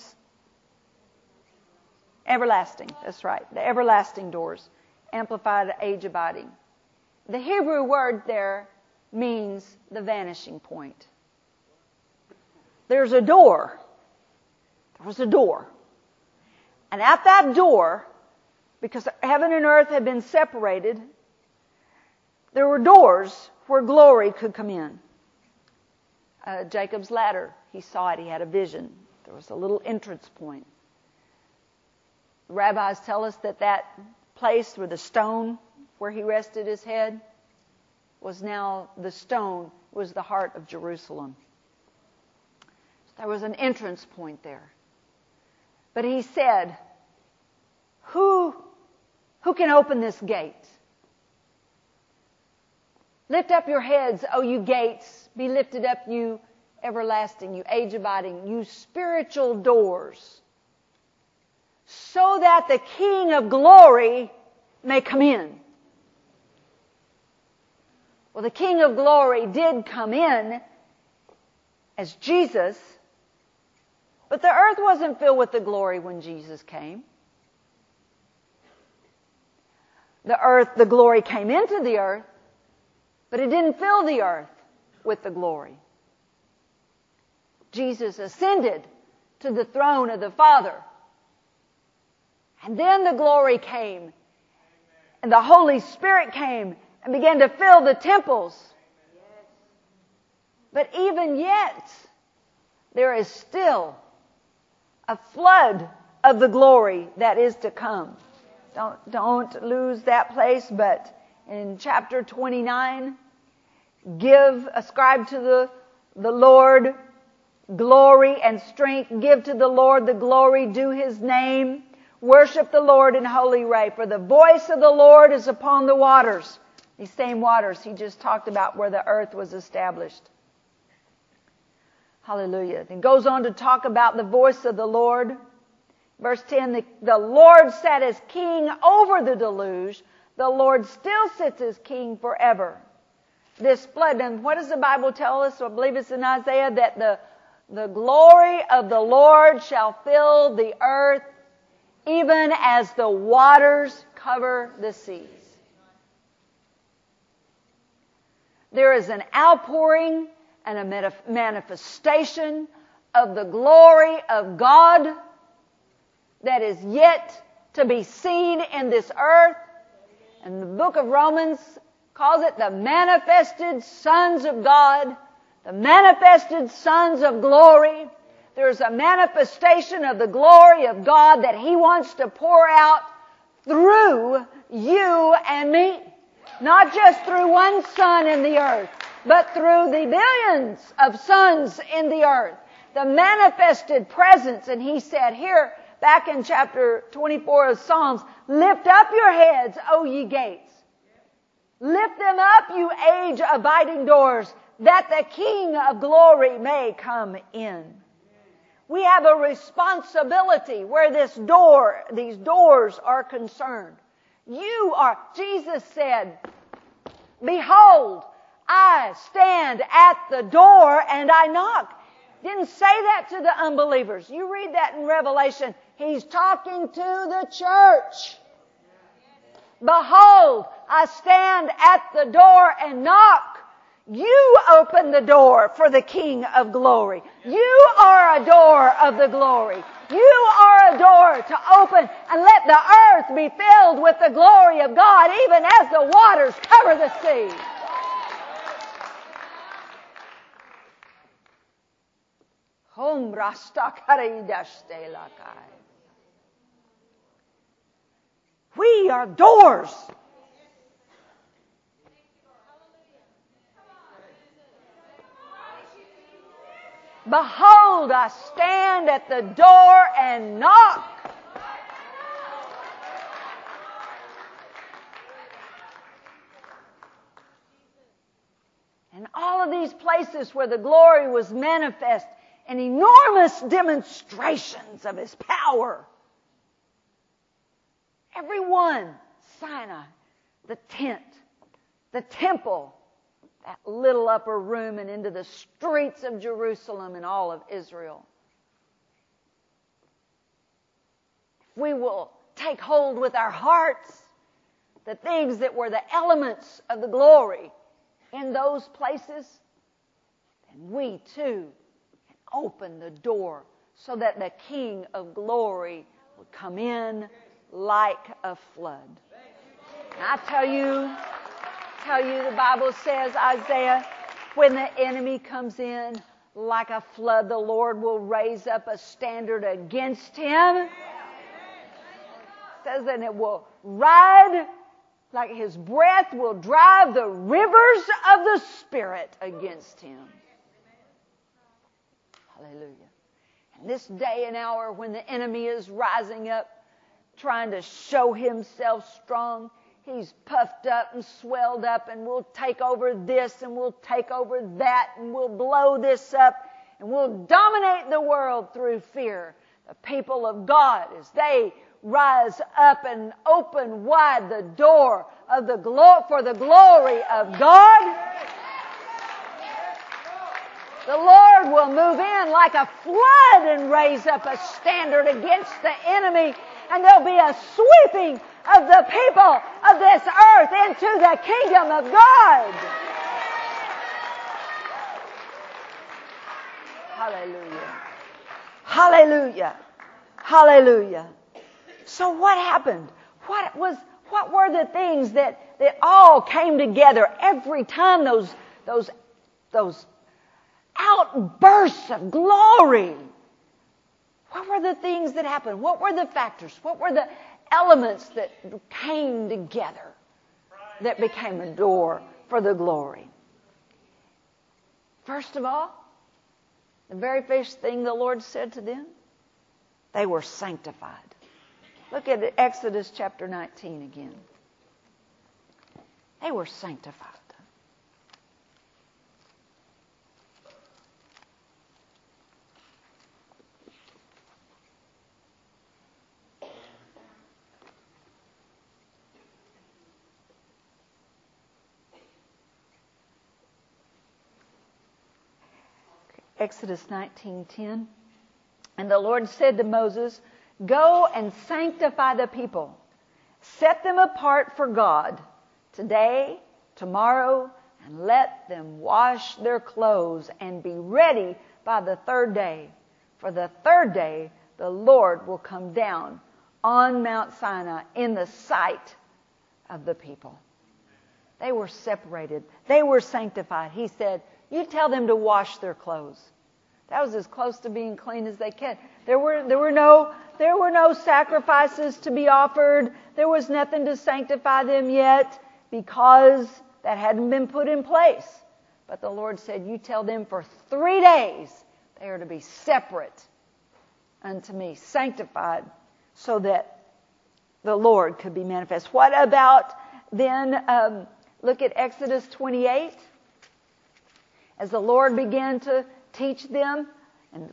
Everlasting, that's right. The everlasting doors, amplified age-abiding. The Hebrew word there means the vanishing point. there's a door. There was a door. And at that door, because heaven and earth had been separated, there were doors where glory could come in. Uh, Jacob's ladder, he saw it, he had a vision. There was a little entrance point. The rabbis tell us that that place where the stone where he rested his head was now the stone, was the heart of Jerusalem. There was an entrance point there. But he said, who, who can open this gate? Lift up your heads, O you gates. Be lifted up, you everlasting, you age-abiding, you spiritual doors, so that the King of glory may come in. Well, the King of glory did come in as Jesus, but the earth wasn't filled with the glory when Jesus came. The earth, the glory came into the earth, but it didn't fill the earth with the glory. Jesus ascended to the throne of the Father. And then the glory came. And the Holy Spirit came and began to fill the temples. But even yet, there is still a flood of the glory that is to come. Don't, don't lose that place, but in chapter twenty-nine, give, ascribe to the, the Lord glory and strength. Give to the Lord the glory due His name. Worship the Lord in holy array. For the voice of the Lord is upon the waters. These same waters He just talked about where the earth was established. Hallelujah. Then goes on to talk about the voice of the Lord. Verse ten, the, the Lord sat as king over the deluge. The Lord still sits as king forever. This flood, and what does the Bible tell us? I believe it's in Isaiah, that the, the glory of the Lord shall fill the earth, even as the waters cover the seas. There is an outpouring and a manifestation of the glory of God that is yet to be seen in this earth. And the book of Romans calls it the manifested sons of God, the manifested sons of glory. There's a manifestation of the glory of God that He wants to pour out through you and me. Not just through one son in the earth, but through the billions of sons in the earth. The manifested presence. And He said here, back in chapter twenty-four of Psalms, lift up your heads, O ye gates. Lift them up, you age-abiding doors, that the King of glory may come in. We have a responsibility where this door, these doors are concerned. You are, Jesus said, behold, I stand at the door and I knock. Didn't say that to the unbelievers. You read that in Revelation. He's talking to the church. Behold, I stand at the door and knock. You open the door for the King of glory. You are a door of the glory. You are a door to open and let the earth be filled with the glory of God, even as the waters cover the sea. We are doors. Behold, I stand at the door and knock. And all of these places where the glory was manifest in enormous demonstrations of His power. Every one, Sinai, the tent, the temple, that little upper room, and into the streets of Jerusalem and all of Israel. If we will take hold with our hearts the things that were the elements of the glory in those places, then we too can open the door so that the King of glory would come in like a flood. And I tell you, tell you, the Bible says, Isaiah, when the enemy comes in like a flood, the Lord will raise up a standard against him. It says that it will ride like his breath will drive the rivers of the Spirit against him. Hallelujah. And this day and hour when the enemy is rising up, trying to show himself strong, he's puffed up and swelled up, and we'll take over this and we'll take over that and we'll blow this up and we'll dominate the world through fear. The people of God, as they rise up and open wide the door of the glo- for the glory of God, the Lord will move in like a flood and raise up a standard against the enemy, and there'll be a sweeping of the people of this earth into the kingdom of God. Hallelujah. Hallelujah. Hallelujah. So what happened? What was, what were the things that, that all came together every time those, those, those outbursts of glory? What were the things that happened? What were the factors? What were the elements that came together that became a door for the glory? First of all, the very first thing the Lord said to them, they were sanctified. Look at Exodus chapter nineteen again. They were sanctified. Exodus nineteen ten. And the Lord said to Moses, "Go and sanctify the people. Set them apart for God today, tomorrow, and let them wash their clothes and be ready by the third day. For the third day the Lord will come down on Mount Sinai in the sight of the people." They were separated. They were sanctified. He said, you tell them to wash their clothes. That was as close to being clean as they could. There were, there were no, there were no sacrifices to be offered. There was nothing to sanctify them yet because that hadn't been put in place. But the Lord said, you tell them for three days they are to be separate unto me, sanctified, so that the Lord could be manifest. What about then, um, look at Exodus twenty-eight. As the Lord began to teach them and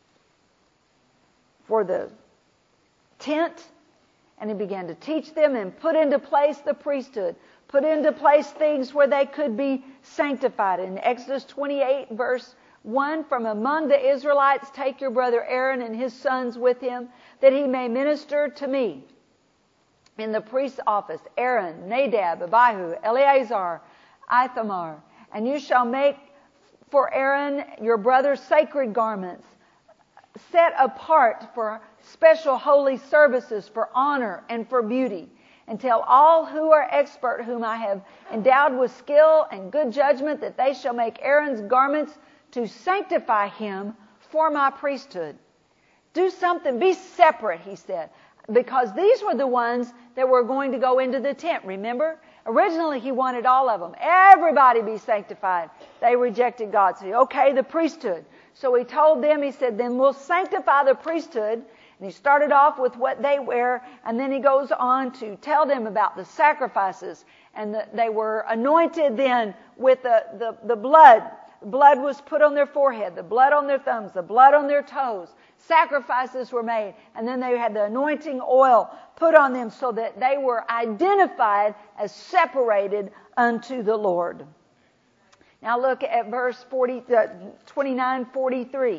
for the tent, and He began to teach them and put into place the priesthood, put into place things where they could be sanctified. In Exodus twenty-eight, verse one, from among the Israelites take your brother Aaron and his sons with him, that he may minister to me in the priest's office. Aaron, Nadab, Abihu, Eleazar, Ithamar. And you shall make for Aaron your brother sacred garments, set apart for special holy services, for honor and for beauty. And tell all who are expert, whom I have endowed with skill and good judgment, that they shall make Aaron's garments to sanctify him for my priesthood. Do something, be separate, he said, because these were the ones that were going to go into the tent, remember? Originally, he wanted all of them. Everybody be sanctified. They rejected God. So, okay, the priesthood. So he told them, he said, then we'll sanctify the priesthood. And he started off with what they wear, and then he goes on to tell them about the sacrifices. And the, they were anointed then with the, the, the blood. The blood was put on their forehead, the blood on their thumbs, the blood on their toes. Sacrifices were made, and then they had the anointing oil put on them so that they were identified as separated unto the Lord. Now look at verse forty, uh, twenty-nine forty-three.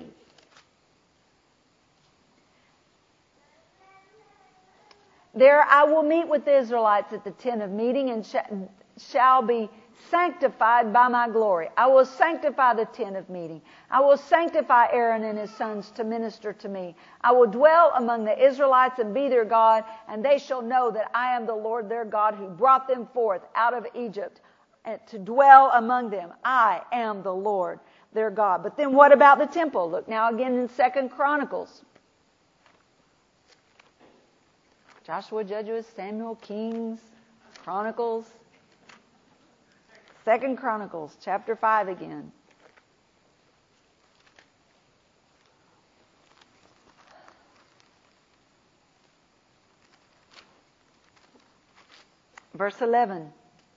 There I will meet with the Israelites at the tent of meeting, and sh- shall be sanctified by my glory. I will sanctify the tent of meeting. I will sanctify Aaron and his sons to minister to me. I will dwell among the Israelites and be their God, and they shall know that I am the Lord their God who brought them forth out of Egypt and to dwell among them. I am the Lord their God. But then what about the temple? Look now again in Second Chronicles. Joshua, Judges, Samuel, Kings, Chronicles. Second Chronicles, chapter five again. Verse eleven.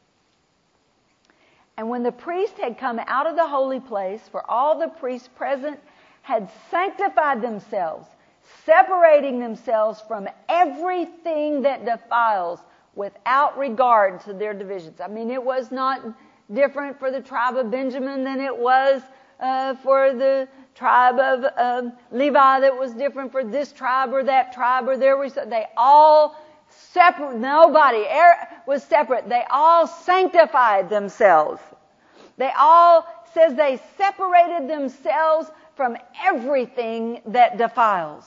And when the priest had come out of the holy place, for all the priests present had sanctified themselves, separating themselves from everything that defiles, without regard to their divisions. I mean, it was not different for the tribe of Benjamin than it was uh, for the tribe of um, Levi. That was different for this tribe or that tribe or there was. They all separate. Nobody was separate. They all sanctified themselves. They all says they separated themselves from everything that defiles.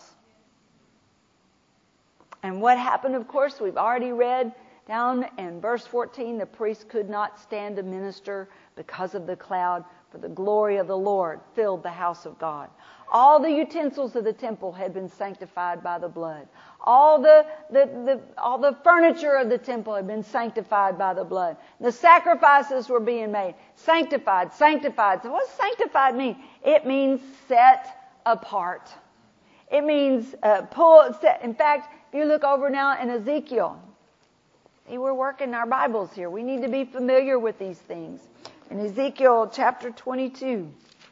And what happened, of course, we've already read down in verse fourteen, the priest could not stand to minister because of the cloud, for the glory of the Lord filled the house of God. All the utensils of the temple had been sanctified by the blood. All the, the, the, all the furniture of the temple had been sanctified by the blood. The sacrifices were being made. Sanctified, sanctified. So what does sanctified mean? It means set apart. It means uh, pull, set. In fact, if you look over now in Ezekiel, see, we're working our Bibles here. We need to be familiar with these things. In Ezekiel chapter twenty-two.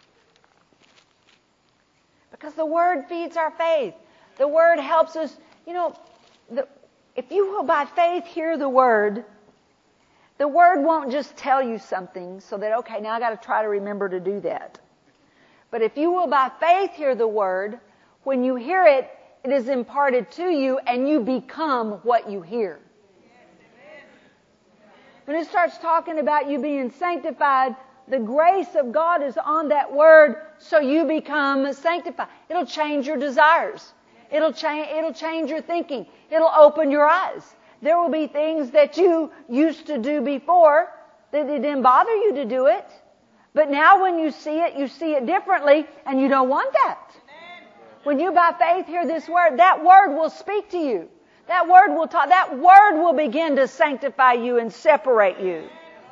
Because the Word feeds our faith. The Word helps us. You know, the, if you will by faith hear the Word, the Word won't just tell you something so that, okay, now I got to try to remember to do that. But if you will by faith hear the Word, when you hear it, it is imparted to you and you become what you hear. When it starts talking about you being sanctified, the grace of God is on that word, so you become sanctified. It'll change your desires. It'll change, it'll change your thinking. It'll open your eyes. There will be things that you used to do before that it didn't bother you to do it. But now when you see it, you see it differently, and you don't want that. When you by faith hear this word, that word will speak to you. That word will talk, that word will begin to sanctify you and separate you.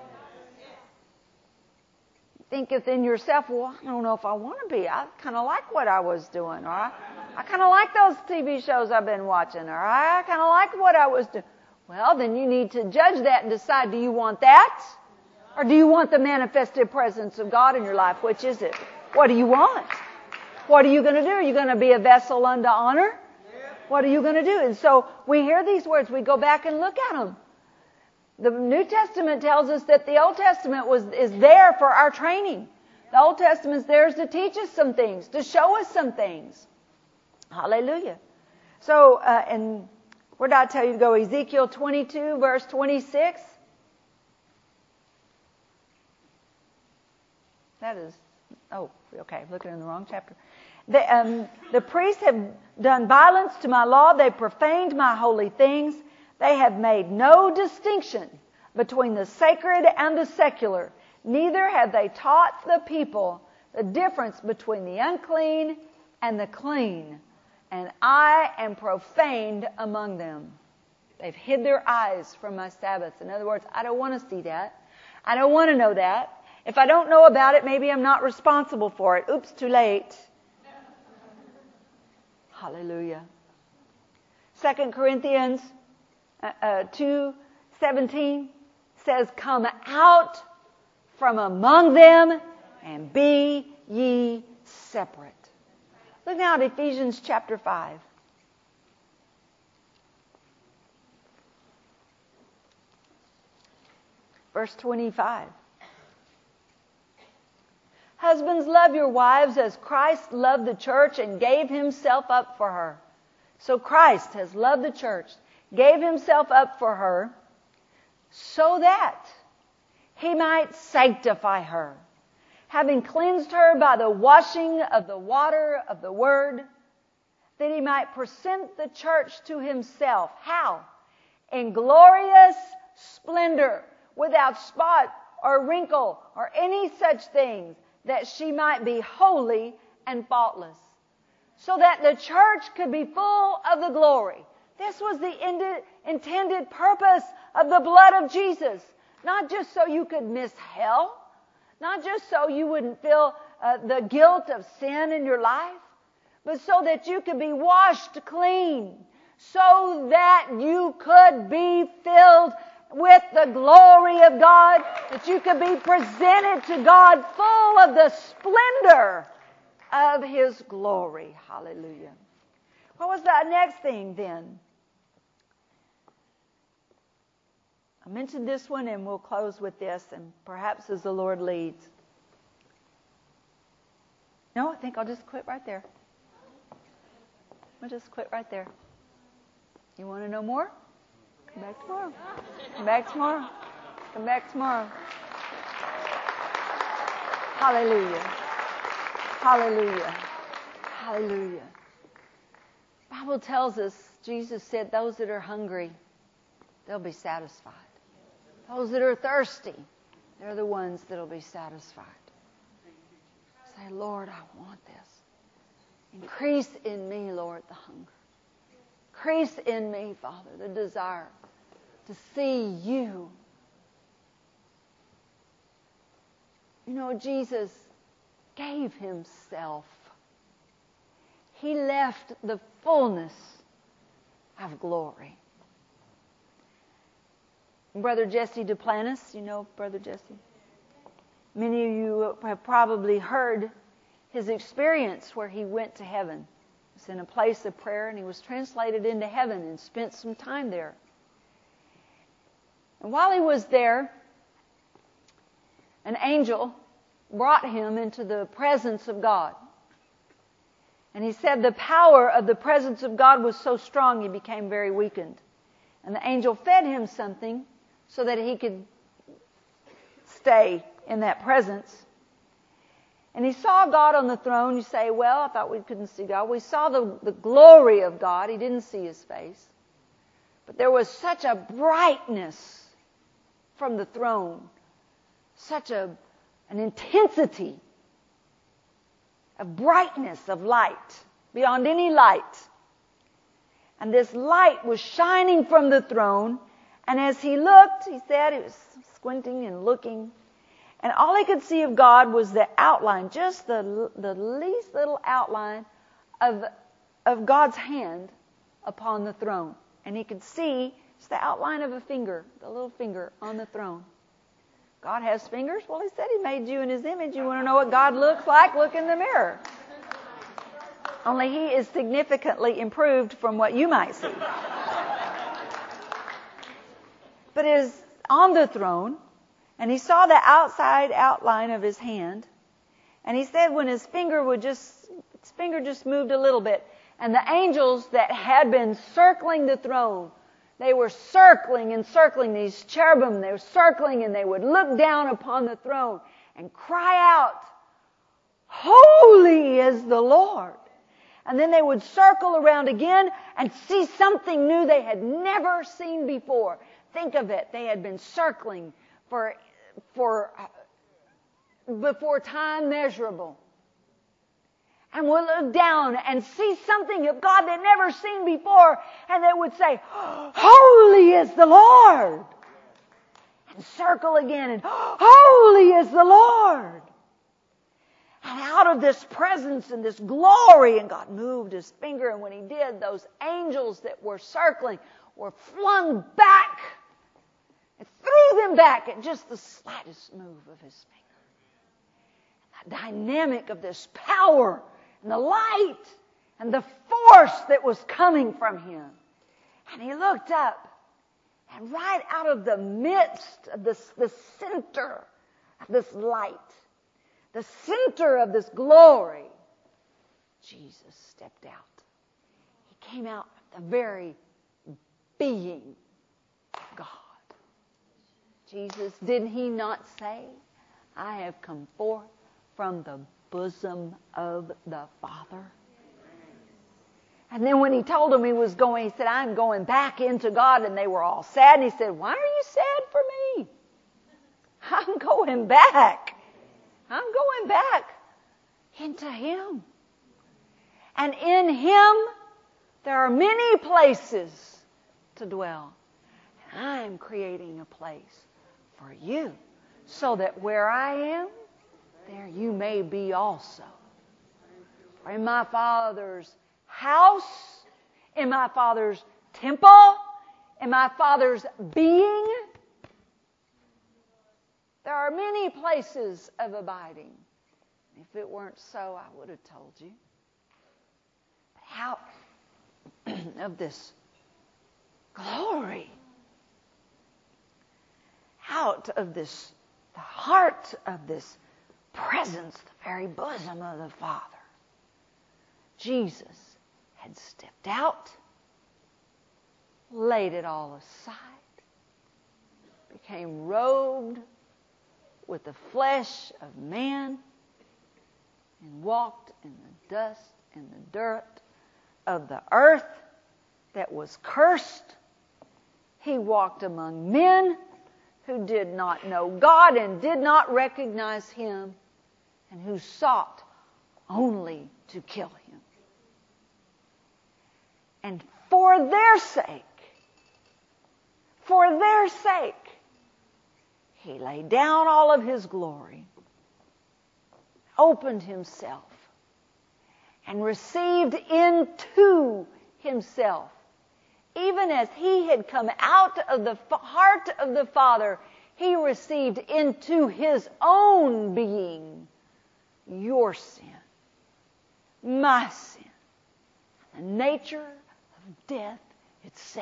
Think within yourself, well, I don't know if I want to be. I kind of like what I was doing, or I, I kind of like those T V shows I've been watching, or I kind of like what I was doing. Well, then you need to judge that and decide, do you want that? Or do you want the manifested presence of God in your life? Which is it? What do you want? What are you going to do? Are you going to be a vessel unto honor? What are you going to do? And so we hear these words. We go back and look at them. The New Testament tells us that the Old Testament was is there for our training. The Old Testament's there to teach us some things, to show us some things. Hallelujah. So, uh, and where did I tell you to go? Ezekiel twenty-two, verse twenty-six. That is, oh, okay, looking in the wrong chapter. The, um, the priests have done violence to my law. They profaned my holy things. They have made no distinction between the sacred and the secular. Neither have they taught the people the difference between the unclean and the clean. And I am profaned among them. They've hid their eyes from my Sabbaths. In other words, I don't want to see that. I don't want to know that. If I don't know about it, maybe I'm not responsible for it. Oops, too late. Hallelujah. Second Corinthians uh, uh, two seventeen says, come out from among them and be ye separate. Look now at Ephesians chapter five. Verse twenty-five. Husbands, love your wives as Christ loved the church and gave himself up for her. So Christ has loved the church, gave himself up for her, so that He might sanctify her, having cleansed her by the washing of the water of the word, that he might present the church to himself. How? In glorious splendor, without spot or wrinkle or any such things, that she might be holy and faultless. So that the church could be full of the glory. This was the ended, intended purpose of the blood of Jesus. Not just so you could miss hell. Not just so you wouldn't feel uh, the guilt of sin in your life. But so that you could be washed clean. So that you could be filled with the glory of God. That you could be presented to God full of the splendor of His glory. Hallelujah. What was that next thing then? I mentioned this one and we'll close with this, and perhaps as the Lord leads. No, I think I'll just quit right there. I'll just quit right there. You want to know more? Come back tomorrow. Come back tomorrow. Come back tomorrow. Hallelujah. Hallelujah. Hallelujah. The Bible tells us, Jesus said, those that are hungry, they'll be satisfied. Those that are thirsty, they're the ones that'll be satisfied. Say, Lord, I want this. Increase in me, Lord, the hunger. Increase in me, Father, the desire to see you. You know, Jesus gave himself. He left the fullness of glory. Brother Jesse Duplantis, you know Brother Jesse? Many of you have probably heard his experience where he went to heaven. He was in a place of prayer and he was translated into heaven and spent some time there. And while he was there, an angel brought him into the presence of God. And he said the power of the presence of God was so strong he became very weakened. And the angel fed him something so that he could stay in that presence. And he saw God on the throne. You say, well, I thought we couldn't see God. We saw the, the glory of God. He didn't see his face. But there was such a brightness from the throne, such a an intensity of brightness of light, beyond any light. And this light was shining from the throne. And as he looked, he said, he was squinting and looking. And all he could see of God was the outline, just the, the least little outline of, of God's hand upon the throne. And he could see just the outline of a finger, the little finger on the throne. God has fingers? Well, he said he made you in his image. You want to know what God looks like? Look in the mirror. Only he is significantly improved from what you might see. But he is on the throne, and he saw the outside outline of his hand. And he said when his finger would just, his finger just moved a little bit, and the angels that had been circling the throne, they were circling and circling, these cherubim, they were circling, and they would look down upon the throne and cry out, "Holy is the Lord." And then they would circle around again and see something new they had never seen before. Think of it. They had been circling for, for, before time measurable. And would look down and see something of God they'd never seen before. And they would say, "Holy is the Lord." And circle again and, "Holy is the Lord." And out of this presence and this glory, and God moved his finger, and when he did, those angels that were circling were flung back and threw them back at just the slightest move of his finger. The dynamic of this power and the light and the force that was coming from him. And he looked up, and right out of the midst of this, the center of this light, the center of this glory, Jesus stepped out. He came out the very being of God. Jesus, did he not say, I have come forth from the bosom of the Father? And then when he told them he was going, he said, I'm going back into God. And they were all sad. And he said, why are you sad for me? I'm going back. I'm going back into him. And in him, there are many places to dwell. And I'm creating a place for you, so that where I am, there you may be also. For in my Father's house, in my Father's temple, in my Father's being, there are many places of abiding. If it weren't so, I would have told you. Out of this glory, out of this, the heart of this presence, the very bosom of the Father, Jesus had stepped out, laid it all aside, became robed with the flesh of man, and walked in the dust and the dirt of the earth that was cursed. He walked among men who did not know God and did not recognize him, and who sought only to kill him. And for their sake, for their sake, he laid down all of his glory, opened himself, and received into himself, even as he had come out of the heart of the Father, he received into his own being your sin, my sin, the nature of death itself.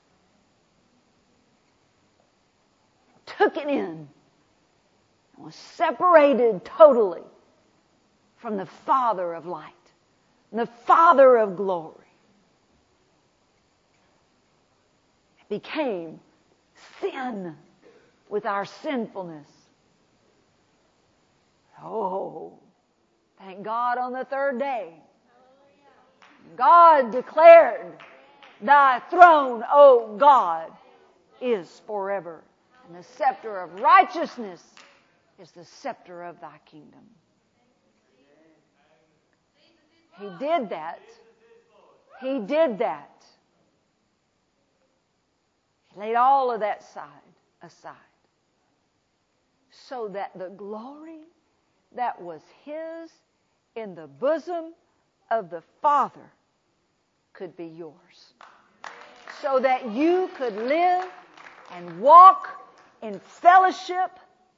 Took it in and was separated totally from the Father of light, the Father of glory. It became sin with our sinfulness. Oh, thank God on the third day, God declared, thy throne, O God, is forever. And the scepter of righteousness is the scepter of thy kingdom. He did that. He did that. He laid all of that side aside, so that the glory that was his in the bosom of the Father could be yours. So that you could live and walk in fellowship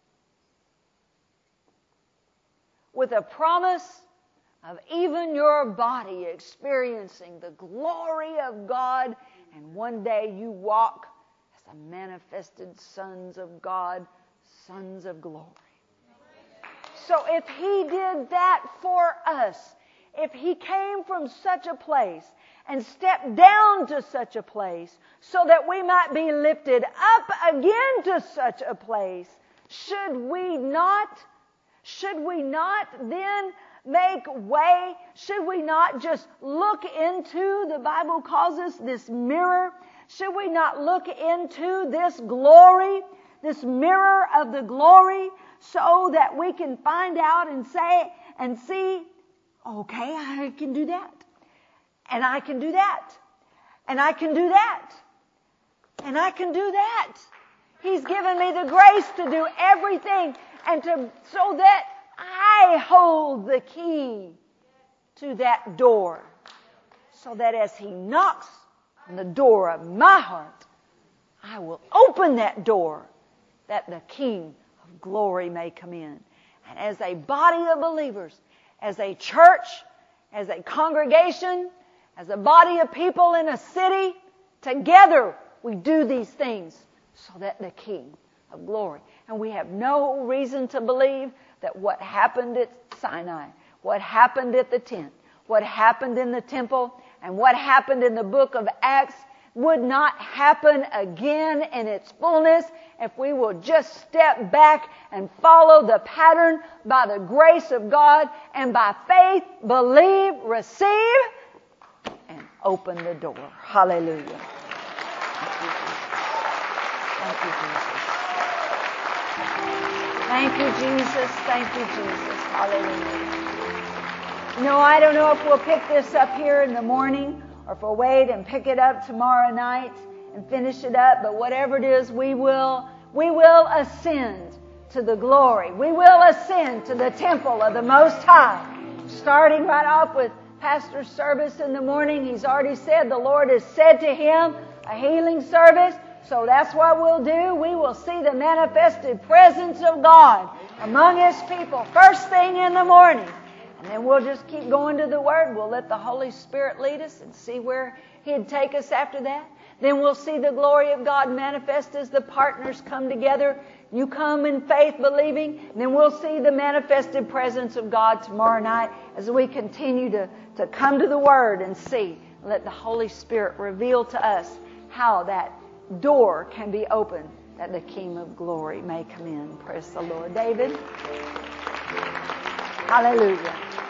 with a promise of even your body experiencing the glory of God, and one day you walk as the manifested sons of God, sons of glory. So if he did that for us, if he came from such a place and stepped down to such a place so that we might be lifted up again to such a place, should we not, should we not then make way? Should we not just look into, the Bible calls us this mirror, should we not look into this glory, this mirror of the glory, so that we can find out and say and see, okay, I can do that. And I can do that. And I can do that. And I can do that. He's given me the grace to do everything, and to so that I hold the key to that door, so that as he knocks on the door of my heart, I will open that door, that the King of glory may come in. And as a body of believers, as a church, as a congregation, as a body of people in a city, together we do these things so that the King of glory. And we have no reason to believe that what happened at Sinai, what happened at the tent, what happened in the temple, and what happened in the book of Acts, would not happen again in its fullness if we will just step back and follow the pattern by the grace of God and by faith, believe, receive, and open the door. Hallelujah. Thank you, Jesus. Thank you, Jesus. Thank you, Jesus. Hallelujah. You know, I don't know if we'll pick this up here in the morning or if we'll wait and pick it up tomorrow night and finish it up. But whatever it is, we will, we will ascend to the glory. We will ascend to the temple of the Most High. Starting right off with pastor's service in the morning, he's already said the Lord has said to him a healing service. So that's what we'll do. We will see the manifested presence of God among His people first thing in the morning. And then we'll just keep going to the Word. We'll let the Holy Spirit lead us and see where He'd take us after that. Then we'll see the glory of God manifest as the partners come together. You come in faith, believing. And then we'll see the manifested presence of God tomorrow night as we continue to, to come to the Word and see. Let the Holy Spirit reveal to us how that door can be opened that the King of Glory may come in. Praise the Lord. David. Hallelujah.